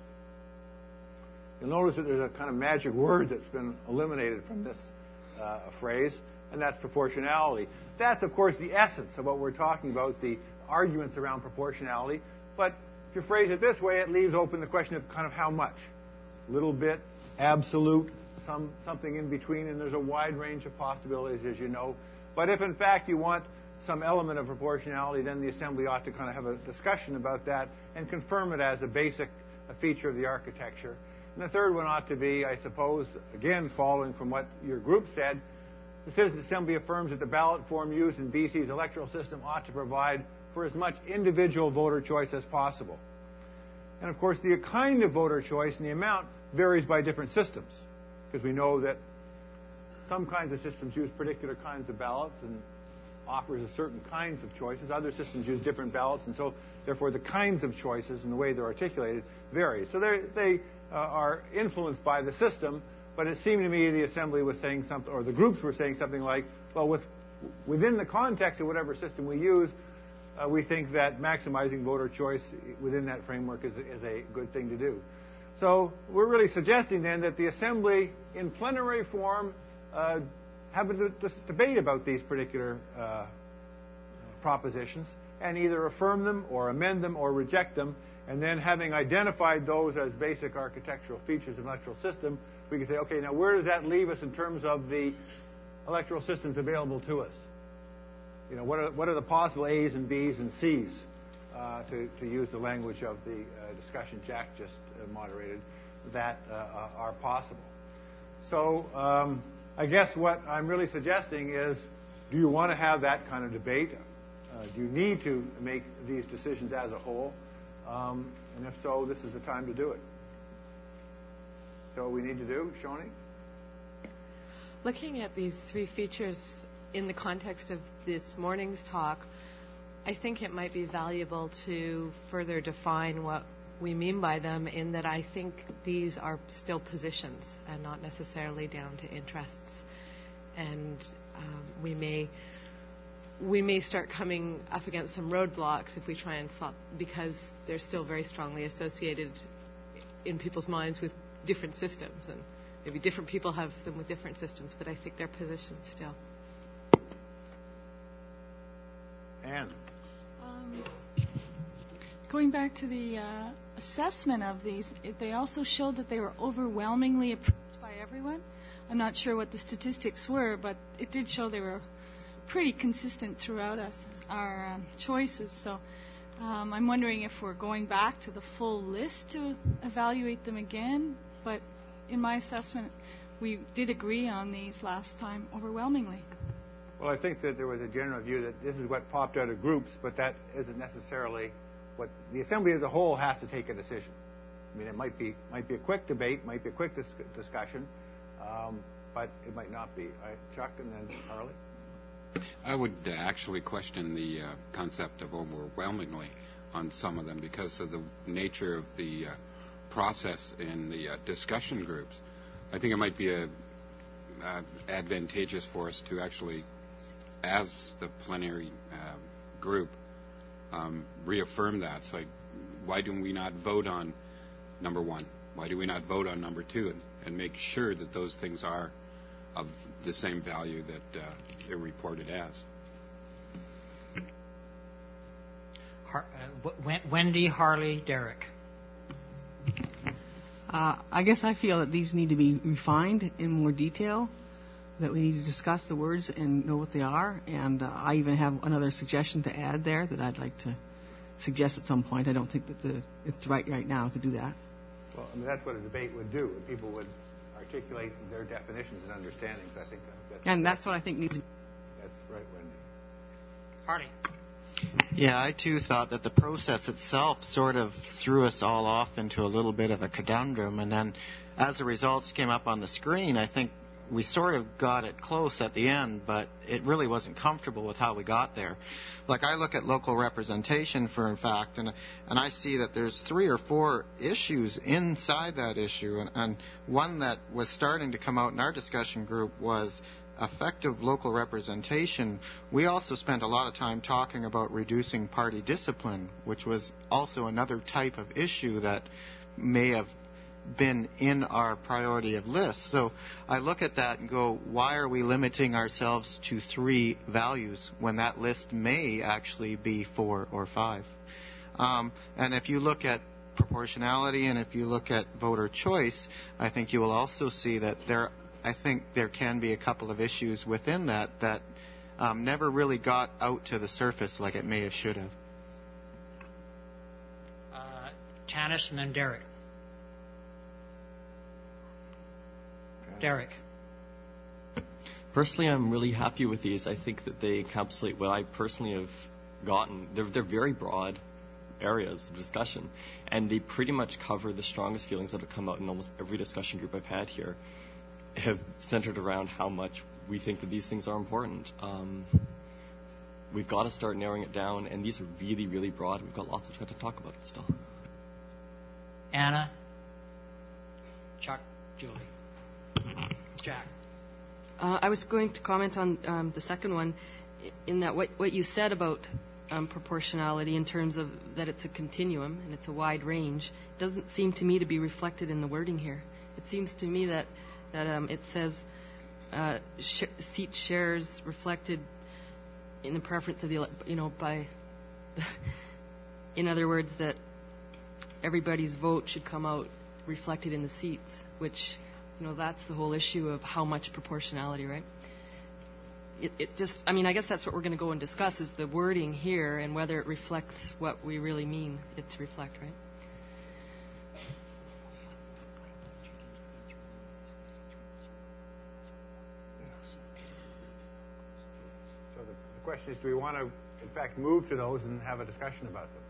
You'll notice that there's a kind of magic word that's been eliminated from this uh, phrase, and that's proportionality. That's, of course, the essence of what we're talking about, the arguments around proportionality. But if you phrase it this way, it leaves open the question of kind of how much. Little bit, absolute, some something in between, and there's a wide range of possibilities, as you know. But if, in fact, you want some element of proportionality, then the Assembly ought to kind of have a discussion about that and confirm it as a basic a feature of the architecture. And the third one ought to be, I suppose, again, following from what your group said, the Citizens' Assembly affirms that the ballot form used in B C's electoral system ought to provide for as much individual voter choice as possible. And, of course, the kind of voter choice and the amount varies by different systems, because we know that some kinds of systems use particular kinds of ballots and offers certain kinds of choices. Other systems use different ballots, and so, therefore, the kinds of choices and the way they're articulated vary. So they uh, are influenced by the system, but it seemed to me the Assembly was saying something, or the groups were saying something like, well, with, within the context of whatever system we use, uh, we think that maximizing voter choice within that framework is, is a good thing to do. So we're really suggesting then that the Assembly, in plenary form, uh, have a d- debate about these particular uh, propositions and either affirm them or amend them or reject them. And then having identified those as basic architectural features of the electoral system, we can say, okay, now where does that leave us in terms of the electoral systems available to us? You know, what are, what are the possible A's and B's and C's, uh, to, to use the language of the uh, discussion Jack just uh, moderated, that uh, are possible. So um, I guess what I'm really suggesting is, do you want to have that kind of debate? Uh, do you need to make these decisions as a whole? Um, and if so, this is the time to do it. So what we need to do, Shoni? Looking at these three features in the context of this morning's talk, I think it might be valuable to further define what we mean by them, in that I think these are still positions and not necessarily down to interests. And um, we may we may start coming up against some roadblocks if we try and swap, because they're still very strongly associated in people's minds with different systems, and maybe different people have them with different systems, but I think they're positions still. Anne? Um, going back to the uh, assessment of these, it, they also showed that they were overwhelmingly approved by everyone. I'm not sure what the statistics were, but it did show they were pretty consistent throughout us, our um, choices. So um, I'm wondering if we're going back to the full list to evaluate them again. But in my assessment, we did agree on these last time overwhelmingly. Well, I think that there was a general view that this is what popped out of groups, but that isn't necessarily what the Assembly as a whole has to take a decision. I mean, it might be might be a quick debate, might be a quick dis- discussion, um, but it might not be. All right, Chuck, and then Harley. I would uh, actually question the uh, concept of overwhelmingly. on some of them because of the nature of the uh, process in the uh, discussion groups. I think it might be a, uh, advantageous for us to actually, as the plenary uh, group, um, reaffirm that. It's like, why do we not vote on number one? Why do we not vote on number two and, and make sure that those things are of the same value that uh, they're reported as? Har- uh, Wendy, Harley, Derek. Uh, I guess I feel that these need to be refined in more detail, that we need to discuss the words and know what they are. And uh, I even have another suggestion to add there that I'd like to suggest at some point. I don't think that the, it's right right now to do that. Well, I mean, that's what a debate would do. People would articulate their definitions and understandings. I think that's, and that's what I think needs to be. That's right, Wendy. Harley. Yeah, I too thought that the process itself sort of threw us all off into a little bit of a conundrum, and then as the results came up on the screen, I think we sort of got it close at the end, but it really wasn't comfortable with how we got there. Like, I look at local representation, for in fact, and and I see that there's three or four issues inside that issue, and, and one that was starting to come out in our discussion group was effective local representation. We also spent a lot of time talking about reducing party discipline, which was also another type of issue that may have been in our priority of list. So I look at that and go, why are we limiting ourselves to three values when that list may actually be four or five? Um, and if you look at proportionality and if you look at voter choice, I think you will also see that there I think there can be a couple of issues within that that um, never really got out to the surface like it may have should have. Uh, Tanis and then Derek. Derek. Personally, I'm really happy with these. I think that they encapsulate what I personally have gotten. They're, they're very broad areas of discussion, and they pretty much cover the strongest feelings that have come out in almost every discussion group I've had here, have centered around how much we think that these things are important. Um, we've got to start narrowing it down, and these are really, really broad. We've got lots of time to talk about it still. Anna, Chuck, Julie, Jack. Uh, I was going to comment on um, the second one, in that what, what you said about um, proportionality in terms of that it's a continuum and it's a wide range doesn't seem to me to be reflected in the wording here. It seems to me that that um, it says uh, sh- seat shares reflected in the preference of the, you know, by, in other words, that everybody's vote should come out reflected in the seats, which, you know, that's the whole issue of how much proportionality, right? It, it just, I mean, I guess that's what we're going to go and discuss is the wording here and whether it reflects what we really mean it to reflect, right? The question is, do we want to, in fact, move to those and have a discussion about them?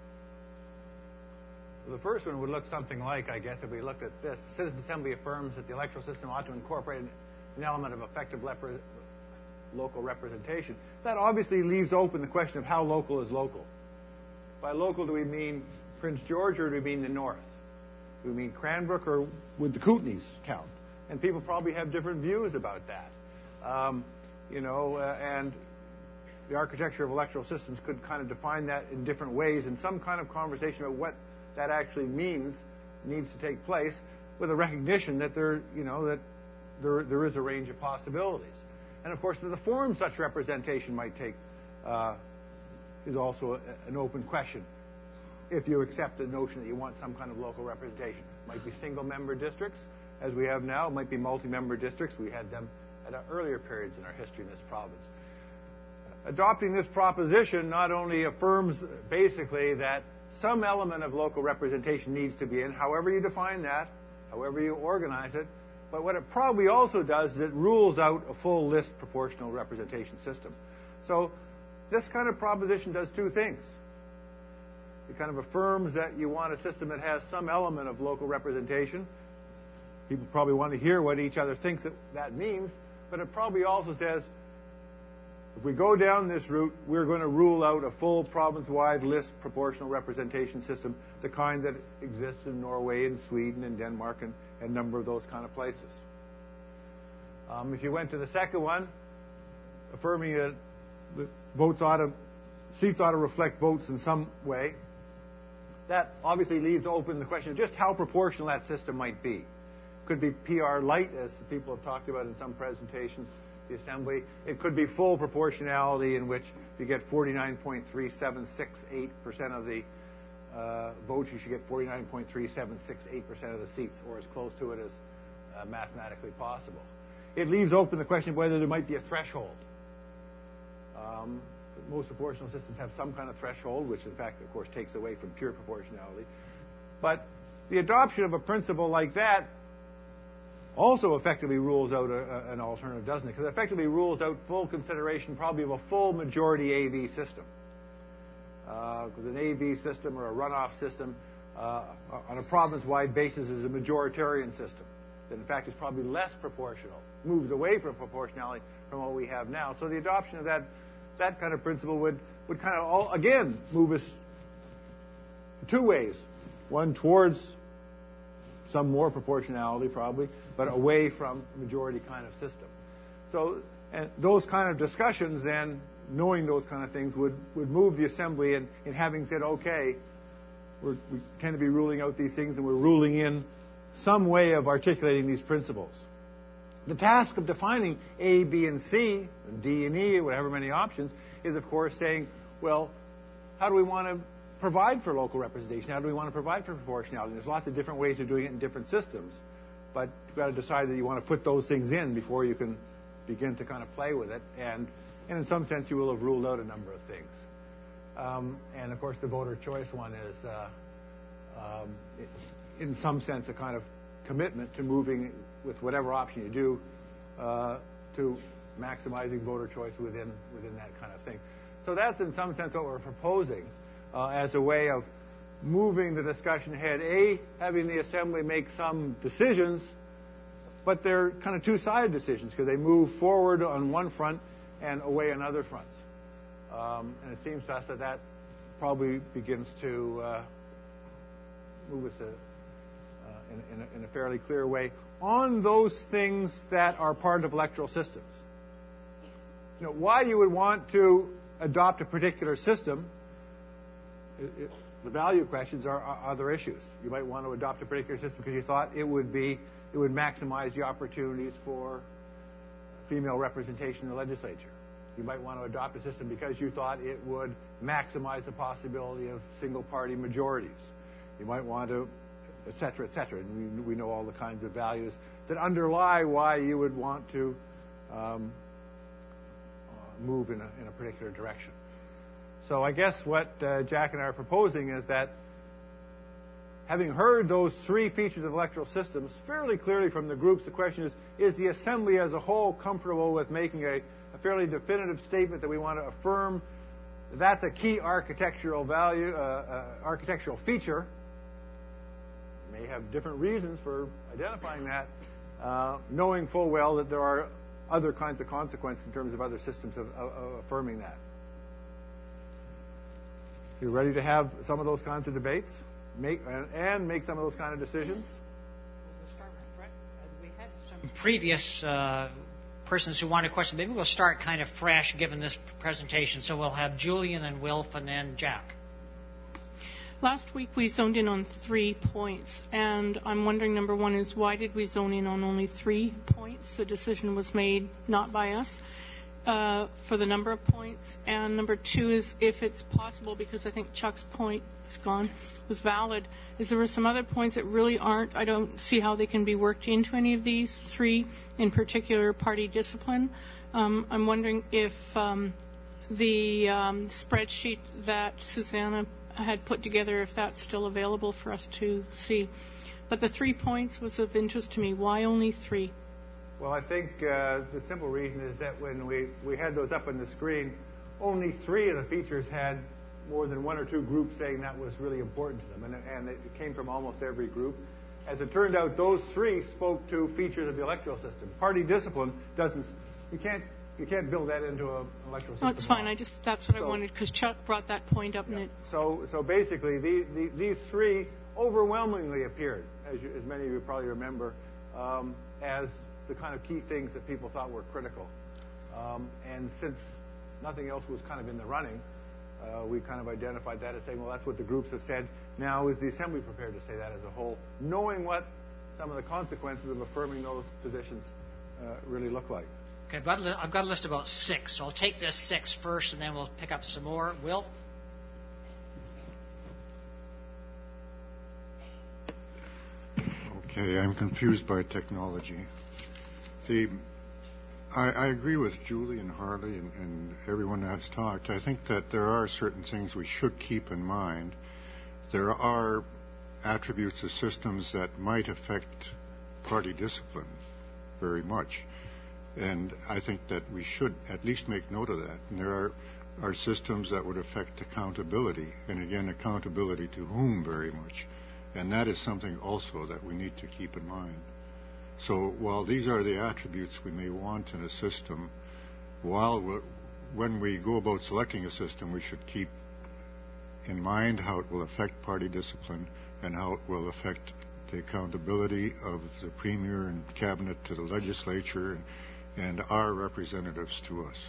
Well, the first one would look something like, I guess, if we looked at this. The Citizens Assembly affirms that the electoral system ought to incorporate an element of effective lepre- local representation. That obviously leaves open the question of how local is local. By local, do we mean Prince George or do we mean the North? Do we mean Cranbrook or would the Kootenays count? And people probably have different views about that. Um, you know, uh, and the architecture of electoral systems could kind of define that in different ways, and some kind of conversation about what that actually means needs to take place, with a recognition that there, you know, that there there is a range of possibilities, and of course the form such representation might take uh, is also a, an open question. If you accept the notion that you want some kind of local representation, it might be single-member districts, as we have now. It might be multi-member districts. We had them at earlier periods in our history in this province. Adopting this proposition not only affirms basically that some element of local representation needs to be in, however you define that, however you organize it, but what it probably also does is it rules out a full list proportional representation system. So this kind of proposition does two things. It kind of affirms that you want a system that has some element of local representation. People probably want to hear what each other thinks that, that means, but it probably also says If we go down this route, we're going to rule out a full province-wide list proportional representation system, the kind that exists in Norway and Sweden and Denmark and, and a number of those kind of places. Um, if you went to the second one, affirming that the votes ought to, seats ought to reflect votes in some way, that obviously leaves open the question of just how proportional that system might be. Could be P R light, as people have talked about in some presentations, the Assembly. It could be full proportionality, in which if you get forty-nine point three seven six eight percent of the uh, votes, you should get forty-nine point three seven six eight percent of the seats, or as close to it as uh, mathematically possible. It leaves open the question of whether there might be a threshold. Um, most proportional systems have some kind of threshold, which in fact, of course, takes away from pure proportionality. But the adoption of a principle like that also effectively rules out a, a, an alternative, doesn't it? Because it effectively rules out full consideration probably of a full majority A V system. Because uh, an A V system or a runoff system uh, on a province-wide basis is a majoritarian system that in fact is probably less proportional, moves away from proportionality from what we have now. So the adoption of that that kind of principle would, would kind of, all, again, move us two ways. One towards some more proportionality probably, but away from a majority kind of system. So and those kind of discussions then, knowing those kind of things, would, would move the Assembly in, in having said, okay, we're, we tend to be ruling out these things and we're ruling in some way of articulating these principles. The task of defining A, B, and C, and D and E, whatever many options, is of course saying, well, how do we want to provide for local representation? How do we want to provide for proportionality? There's lots of different ways of doing it in different systems, but you've got to decide that you want to put those things in before you can begin to kind of play with it. And, and in some sense, you will have ruled out a number of things. Um, and of course, the voter choice one is, uh, um, in some sense, a kind of commitment to moving with whatever option you do uh, to maximizing voter choice within within that kind of thing. So that's in some sense what we're proposing uh, as a way of moving the discussion ahead. A, having the Assembly make some decisions, but they're kind of two-sided decisions because they move forward on one front and away on other fronts. Um, and it seems to us that that probably begins to uh, move us a, uh, in, in, a, in a fairly clear way on those things that are part of electoral systems. You know, why you would want to adopt a particular system, it, it, the value questions are, are other issues. You might want to adopt a particular system because you thought it would be, it would maximize the opportunities for female representation in the legislature. You might want to adopt a system because you thought it would maximize the possibility of single-party majorities. You might want to, et cetera, et cetera. And we, we know all the kinds of values that underlie why you would want to um, uh, move in a, in a particular direction. So I guess what uh, Jack and I are proposing is that, having heard those three features of electoral systems fairly clearly from the groups, the question is, is the Assembly as a whole comfortable with making a, a fairly definitive statement that we want to affirm that's a key architectural value, uh, uh, architectural feature? We may have different reasons for identifying that, uh, knowing full well that there are other kinds of consequences in terms of other systems of, of, of affirming that. You're ready to have some of those kinds of debates make, and, and make some of those kind of decisions? We had some previous uh, persons who wanted a question. Maybe we'll start kind of fresh given this presentation. So we'll have Julian and Wilf and then Jack. Last week we zoned in on three points, and I'm wondering, number one is why did we zone in on only three points? The decision was made not by us. Uh, for the number of points, and number two is if it's possible, because I think Chuck's point is gone, was valid, is there were some other points that really aren't, I don't see how they can be worked into any of these three, in particular party discipline. Um, I'm wondering if um, the um, spreadsheet that Susanna had put together, if that's still available for us to see. But the three points was of interest to me. Why only three? Well, I think uh, the simple reason is that when we, we had those up on the screen, only three of the features had more than one or two groups saying that was really important to them, and, and it came from almost every group. As it turned out, those three spoke to features of the electoral system. Party discipline doesn't, you can't you can't build that into an electoral system. No, it's fine. law. I just that's what So- I wanted because Chuck brought that point up, Yeah. and it. So, so basically, the, the, these three overwhelmingly appeared, as, you, as many of you probably remember, um, as the kind of key things that people thought were critical. Um, and since nothing else was kind of in the running, uh, we kind of identified that as saying, well, that's what the groups have said. Now, is the Assembly prepared to say that as a whole, knowing what some of the consequences of affirming those positions uh, really look like? Okay, I've got, a li- I've got a list of about six, so I'll take this six first, and then we'll pick up some more. Will? Okay, I'm confused by technology. The, I, I agree with Julie and Harley and, and everyone that's talked. I think that there are certain things we should keep in mind. There are attributes of systems that might affect party discipline very much. And I think that we should at least make note of that. And there are, are systems that would affect accountability. And again, accountability to whom very much. And that is something also that we need to keep in mind. So while these are the attributes we may want in a system, while we're, when we go about selecting a system, we should keep in mind how it will affect party discipline and how it will affect the accountability of the Premier and Cabinet to the legislature and, and our representatives to us.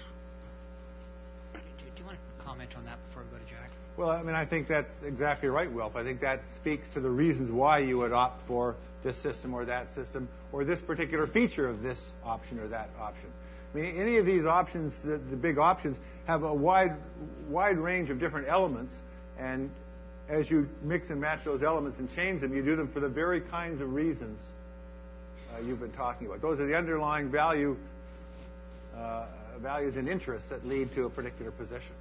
Do, do you want to comment on that before we go to Jack? Well, I mean, I think that's exactly right, Wilf. I think that speaks to the reasons why you would opt for this system or that system or this particular feature of this option or that option. I mean, any of these options, the, the big options, have a wide, wide range of different elements, and as you mix and match those elements and change them, you do them for the very kinds of reasons uh, you've been talking about. Those are the underlying value, uh, values and interests that lead to a particular position.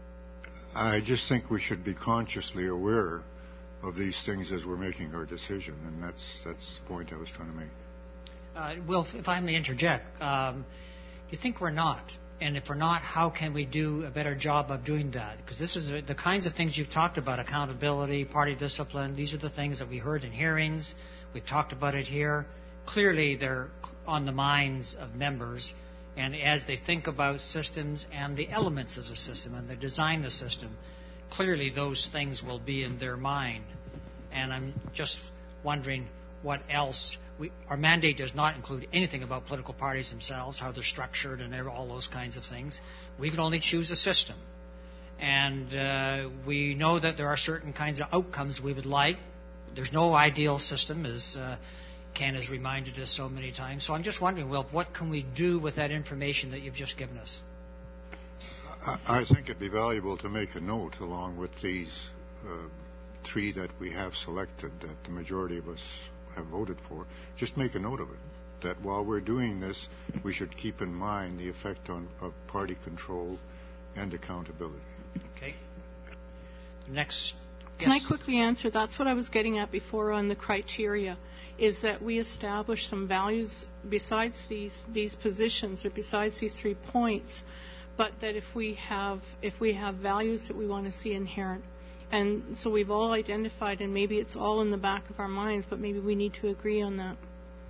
I just think we should be consciously aware of these things as we're making our decision, and that's that's the point I was trying to make. Uh, Will, if I may interject, um, do you think we're not? And if we're not, how can we do a better job of doing that? Because this is the kinds of things you've talked about, accountability, party discipline. These are the things that we heard in hearings. We've talked about it here. Clearly, they're on the minds of members. And as they think about systems and the elements of the system and they design the system, clearly those things will be in their mind. And I'm just wondering what else. We, our mandate does not include anything about political parties themselves, how they're structured and all those kinds of things. We can only choose a system. And uh, we know that there are certain kinds of outcomes we would like. There's no ideal system, as uh, Ken has reminded us so many times. So I'm just wondering, Will, what can we do with that information that you've just given us? I, I think it'd be valuable to make a note along with these uh, three that we have selected that the majority of us have voted for. Just make a note of it, that while we're doing this, we should keep in mind the effect on of party control and accountability. Okay. The next. Can Yes. I quickly answer? That's what I was getting at before on the criteria, is that we establish some values besides these these positions or besides these three points, but that if we have if we have values that we want to see inherent, and so we've all identified, and maybe it's all in the back of our minds, but maybe we need to agree on that.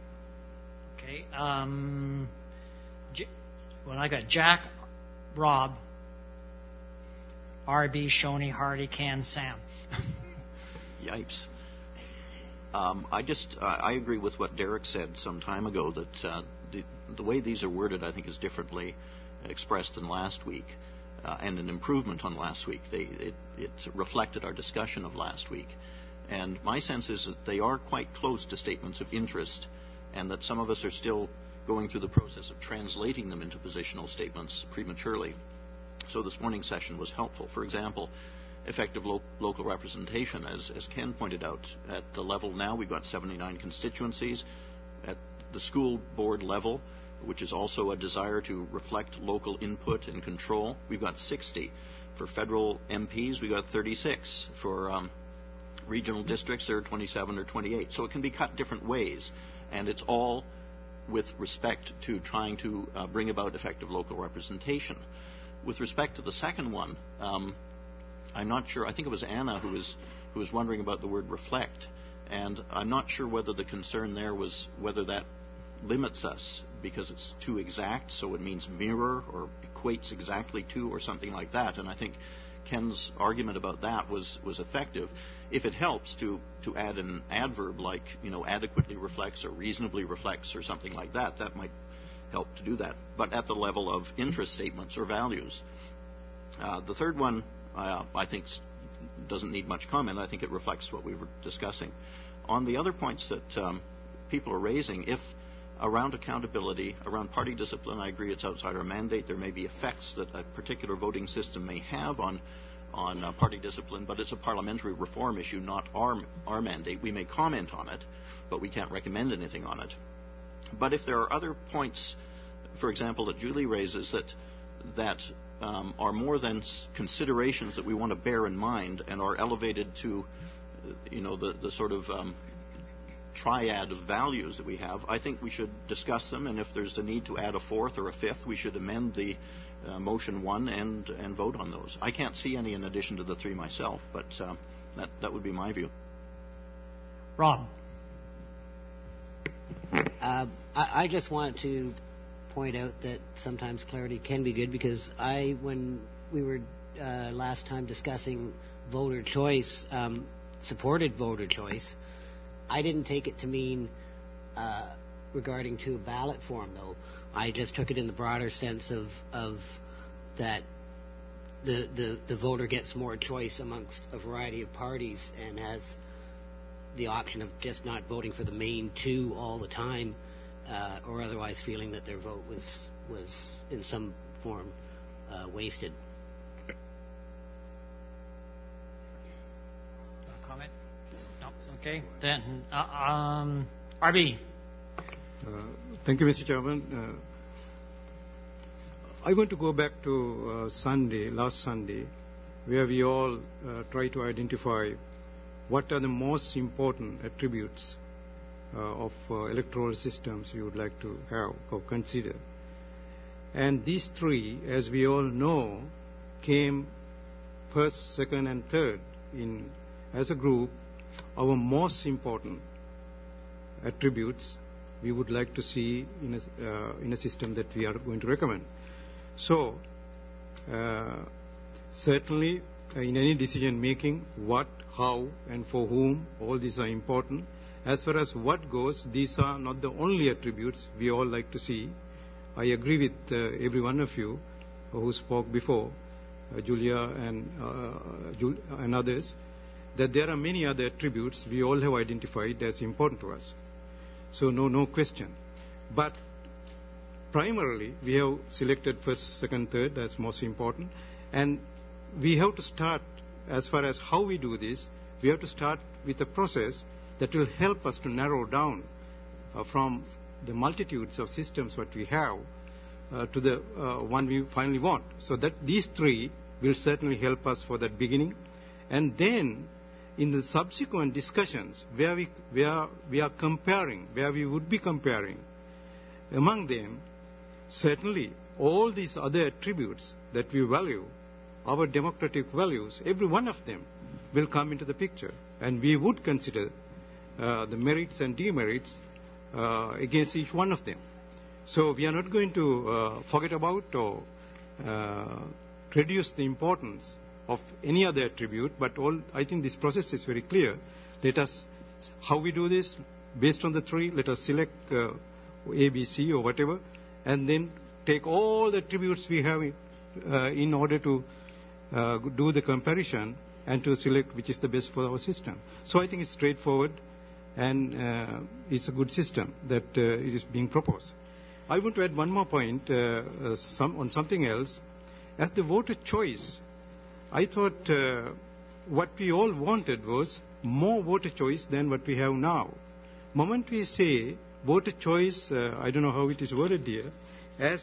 Okay. Um, J- well, I got Jack, Rob, R B, Shoney, Hardy, Can, Sam. Yipes. Um, I just uh, I agree with what Derek said some time ago that uh, the, the way these are worded, I think, is differently expressed than last week, uh, and an improvement on last week. They, it, it reflected our discussion of last week, and my sense is that they are quite close to statements of interest, and that some of us are still going through the process of translating them into positional statements prematurely. So this morning's session was helpful. For example, effective lo- local representation, as, as Ken pointed out, at the level now we've got seventy-nine constituencies. At the school board level, which is also a desire to reflect local input and control, we've got sixty. For federal M Ps, we've got thirty-six. For um, regional districts, there are twenty-seven or twenty-eight. So it can be cut different ways, and it's all with respect to trying to uh, bring about effective local representation. With respect to the second one, um, I'm not sure. I think it was Anna who was who was wondering about the word reflect, and I'm not sure whether the concern there was whether that limits us because it's too exact, so it means mirror or equates exactly to or something like that. And I think Ken's argument about that was, was effective. If it helps to, to add an adverb like, you know, adequately reflects or reasonably reflects or something like that, that might help to do that. But at the level of interest statements or values. Uh, the third one, uh, I think, doesn't need much comment. I think it reflects what we were discussing. On the other points that um, people are raising, if around accountability, around party discipline, I agree it's outside our mandate. There may be effects that a particular voting system may have on on uh, party discipline, but it's a parliamentary reform issue, not our our mandate. We may comment on it, but we can't recommend anything on it. But if there are other points, for example, that Julie raises that that um, are more than considerations that we want to bear in mind and are elevated to, you know, the, the sort of um, triad of values that we have, I think we should discuss them, and if there's a need to add a fourth or a fifth, we should amend the uh, motion one and, and vote on those. I can't see any in addition to the three myself, but uh, that, that would be my view. Rob. Uh, I, I just want to point out that sometimes clarity can be good, because I, when we were uh, last time discussing voter choice, um, supported voter choice, I didn't take it to mean uh, regarding to a ballot form, though. I just took it in the broader sense of of that the, the, the voter gets more choice amongst a variety of parties and has the option of just not voting for the main two all the time, uh, or otherwise feeling that their vote was was in some form uh, wasted. Comment? No. Okay. Then, uh, um, R B. Uh, thank you, Mister Chairman. Uh, I want to go back to uh, Sunday, last Sunday, where we all uh, try to identify what are the most important attributes uh, of uh, electoral systems we would like to have or consider. And these three, as we all know, came first, second, and third in, as a group, our most important attributes we would like to see in a, uh, in a system that we are going to recommend. So, uh, certainly, uh, in any decision making, what, how, and for whom, all these are important. As far as what goes, these are not the only attributes we all like to see. I agree with uh, every one of you who spoke before, uh, Julia and, uh, Jul- and others, that there are many other attributes we all have identified as important to us. So no, no question. But primarily, we have selected first, second, third as most important. And we have to start, as far as how we do this, we have to start with a process that will help us to narrow down uh, from the multitudes of systems that we have uh, to the uh, one we finally want. So that these three will certainly help us for that beginning. And then, in the subsequent discussions, where we, where we are comparing, where we would be comparing, among them, certainly all these other attributes that we value, our democratic values, every one of them will come into the picture. And we would consider uh, the merits and demerits uh, against each one of them. So we are not going to uh, forget about or uh, reduce the importance of any other attribute, but all, I think this process is very clear. Let us, how we do this, based on the three, let us select uh, A, B, C or whatever, and then take all the attributes we have uh, in order to uh, do the comparison and to select which is the best for our system. So I think it's straightforward, and uh, it's a good system that uh, it is being proposed. I want to add one more point uh, uh, some, on something else. As the voter choice, I thought uh, what we all wanted was more voter choice than what we have now. Moment we say voter choice, uh, I don't know how it is worded here, as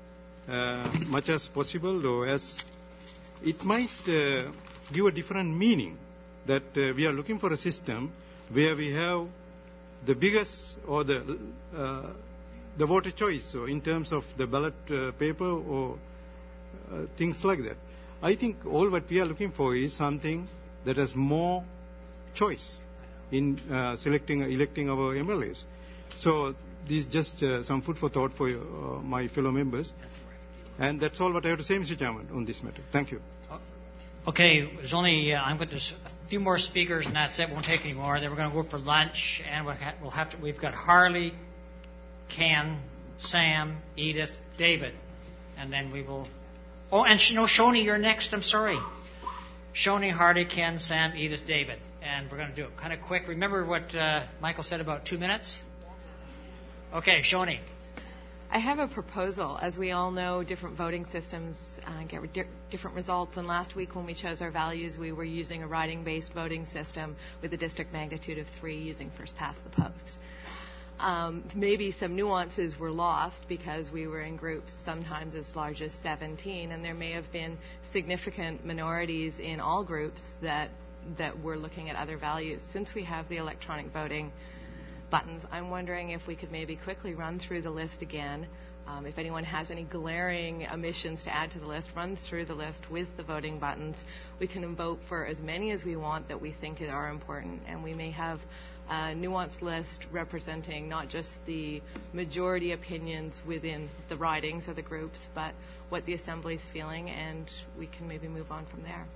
uh, much as possible, or as it might uh, give a different meaning, that uh, we are looking for a system where we have the biggest or the uh, the voter choice, so in terms of the ballot uh, paper or uh, things like that. I think all what we are looking for is something that has more choice in uh, selecting, electing our M L As. So these just uh, some food for thought for uh, my fellow members. And that's all what I have to say, Mister Chairman, on this matter. Thank you. Okay, there's only uh, I'm going to a few more speakers, and that's it. Won't take any more. Then we're going to go for lunch, and we'll, ha- we'll have to. We've got Harley, Ken, Sam, Edith, David, and then we will. Oh, and no, Shoni, you're next. I'm sorry. Shoni, Harley, Ken, Sam, Edith, David, and we're going to do it kind of quick. Remember what uh, Michael said about two minutes? Okay, Shoni. I have a proposal. As we all know, different voting systems uh, get di- different results. And last week when we chose our values, we were using a riding-based voting system with a district magnitude of three using first past the post. Um, maybe some nuances were lost because we were in groups sometimes as large as seventeen, and there may have been significant minorities in all groups that that were looking at other values. Since we have the electronic voting buttons, I'm wondering if we could maybe quickly run through the list again. Um, if anyone has any glaring omissions to add to the list, run through the list with the voting buttons. We can vote for as many as we want that we think are important, and we may have a nuanced list representing not just the majority opinions within the ridings or the groups, but what the Assembly is feeling, and we can maybe move on from there.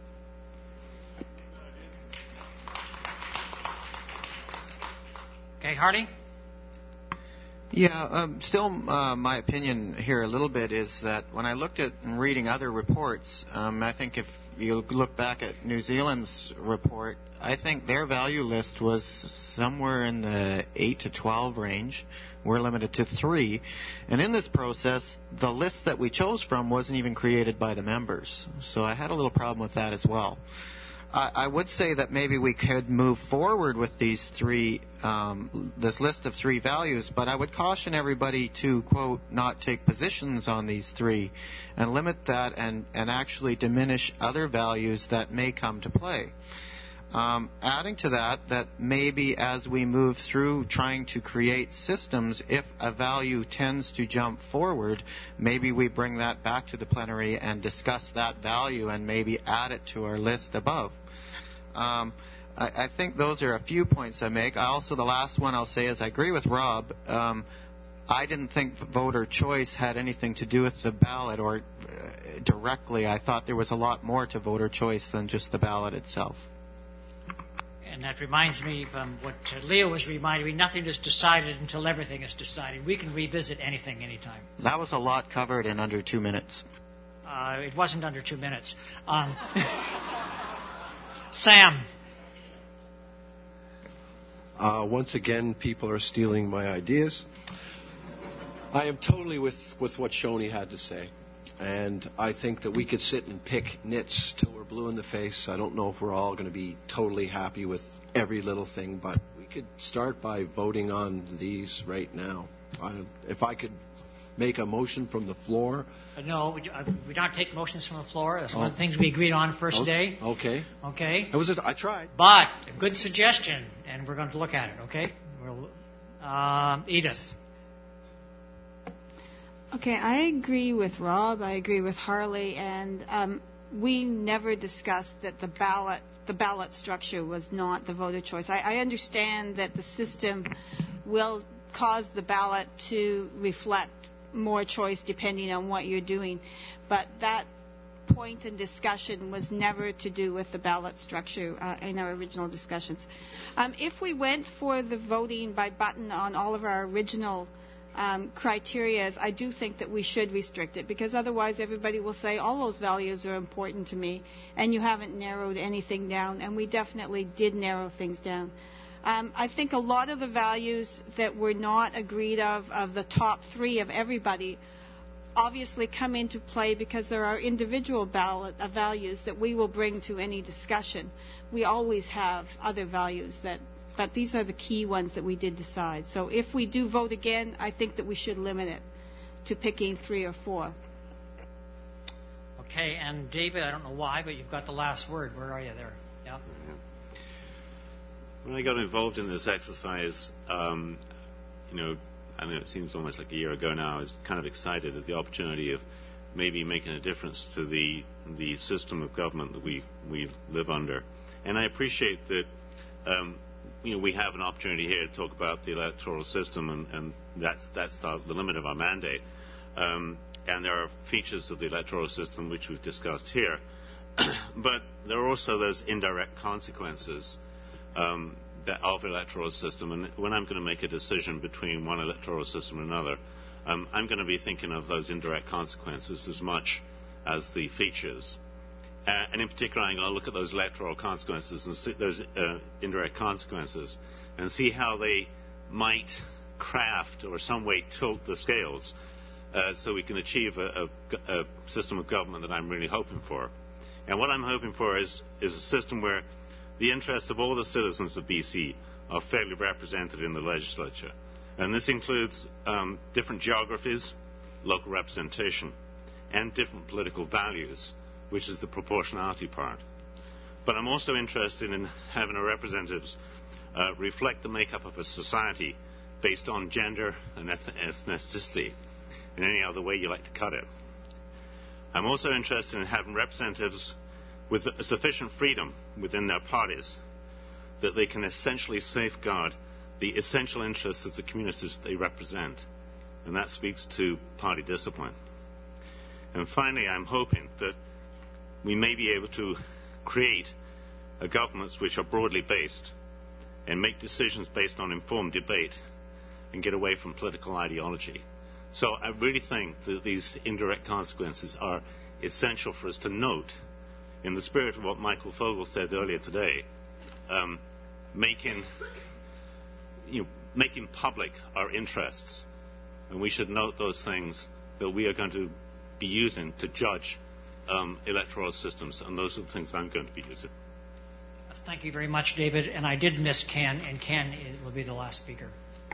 Okay, Hardy? Yeah, um, still uh, my opinion here a little bit is that when I looked at and reading other reports, um, I think if you look back at New Zealand's report, I think their value list was somewhere in the eight to twelve range. We're limited to three. And in this process, the list that we chose from wasn't even created by the members. So I had a little problem with that as well. I would say that maybe we could move forward with these three, um, this list of three values, but I would caution everybody to, quote, not take positions on these three and limit that and, and actually diminish other values that may come to play. Um, adding to that, that maybe as we move through trying to create systems, if a value tends to jump forward, maybe we bring that back to the plenary and discuss that value and maybe add it to our list above. Um, I, I think those are a few points I make. I also, the last one I'll say is I agree with Rob. Um, I didn't think voter choice had anything to do with the ballot or uh, directly. I thought there was a lot more to voter choice than just the ballot itself. And that reminds me of um, what Leo was reminding me, nothing is decided until everything is decided. We can revisit anything anytime. That was a lot covered in under two minutes. Uh, it wasn't under two minutes. Um, Sam. Uh, once again, people are stealing my ideas. I am totally with, with what Shoni had to say. And I think that we could sit and pick nits till we're blue in the face. I don't know if we're all going to be totally happy with every little thing, but we could start by voting on these right now. I, if I could make a motion from the floor. Uh, no, we, uh, we don't take motions from the floor. That's oh. one of the things we agreed on first oh, day. Okay. Okay. It was a, I tried. But a good suggestion, and we're going to look at it, okay? We'll, um, Edith. Okay, I agree with Rob. I agree with Harley, and um, we never discussed that the ballot, the ballot structure was not the voter choice. I, I understand that the system will cause the ballot to reflect more choice depending on what you're doing, but that point in discussion was never to do with the ballot structure uh, in our original discussions. Um, if we went for the voting by button on all of our original um, criteria, I do think that we should restrict it, because otherwise everybody will say all those values are important to me and you haven't narrowed anything down, and we definitely did narrow things down. Um, I think a lot of the values that were not agreed of, of the top three of everybody, obviously come into play because there are individual ballot, uh, values that we will bring to any discussion. We always have other values, that, but these are the key ones that we did decide. So if we do vote again, I think that we should limit it to picking three or four. Okay, and David, I don't know why, but you've got the last word. Where are you there? Yeah. When I got involved in this exercise, um, you know, I know it seems almost like a year ago now, I was kind of excited at the opportunity of maybe making a difference to the the system of government that we, we live under. And I appreciate that um, you know, we have an opportunity here to talk about the electoral system, and, and that's, that's the, the limit of our mandate. Um, and there are features of the electoral system which we've discussed here. But there are also those indirect consequences um, that of the electoral system. And when I'm going to make a decision between one electoral system and another, um, I'm going to be thinking of those indirect consequences as much as the features. Uh, and in particular, I'm going to look at those electoral consequences and see those uh, indirect consequences and see how they might craft or some way tilt the scales uh, so we can achieve a, a, a system of government that I'm really hoping for. And what I'm hoping for is, is a system where the interests of all the citizens of B C are fairly represented in the legislature. And this includes um, different geographies, local representation, and different political values, which is the proportionality part. But I'm also interested in having our representatives uh, reflect the makeup of a society based on gender and ethnicity, in any other way you like to cut it. I'm also interested in having representatives with sufficient freedom within their parties that they can essentially safeguard the essential interests of the communities they represent. And that speaks to party discipline. And finally, I'm hoping that we may be able to create a governments which are broadly based and make decisions based on informed debate and get away from political ideology. So I really think that these indirect consequences are essential for us to note, in the spirit of what Michael Fogel said earlier today, um, making, you know, making public our interests. And we should note those things that we are going to be using to judge um, electoral systems, and those are the things I'm going to be using. Thank you very much, David. And I did miss Ken, and Ken will be the last speaker.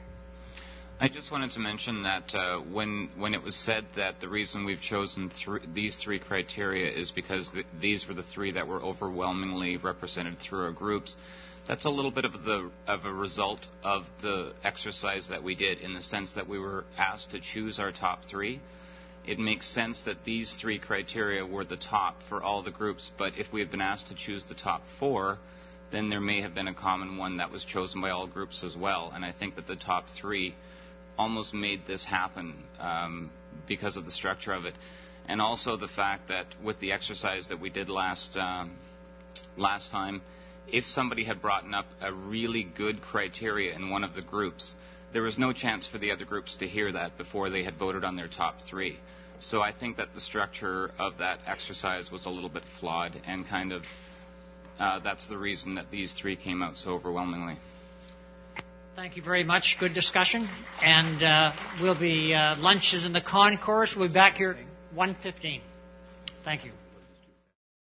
I just wanted to mention that uh, when when it was said that the reason we've chosen th- these three criteria is because th- these were the three that were overwhelmingly represented through our groups, that's a little bit of the of a result of the exercise that we did, in the sense that we were asked to choose our top three. It makes sense that these three criteria were the top for all the groups, but if we had been asked to choose the top four, then there may have been a common one that was chosen by all groups as well. And I think that the top three almost made this happen um, because of the structure of it. And also the fact that with the exercise that we did last um, last time, if somebody had brought up a really good criteria in one of the groups, there was no chance for the other groups to hear that before they had voted on their top three. So I think that the structure of that exercise was a little bit flawed, and kind of uh, that's the reason that these three came out so overwhelmingly. Thank you very much. Good discussion. And uh, we'll be, uh, lunch is in the concourse. We'll be back here at one fifteen. Thank you.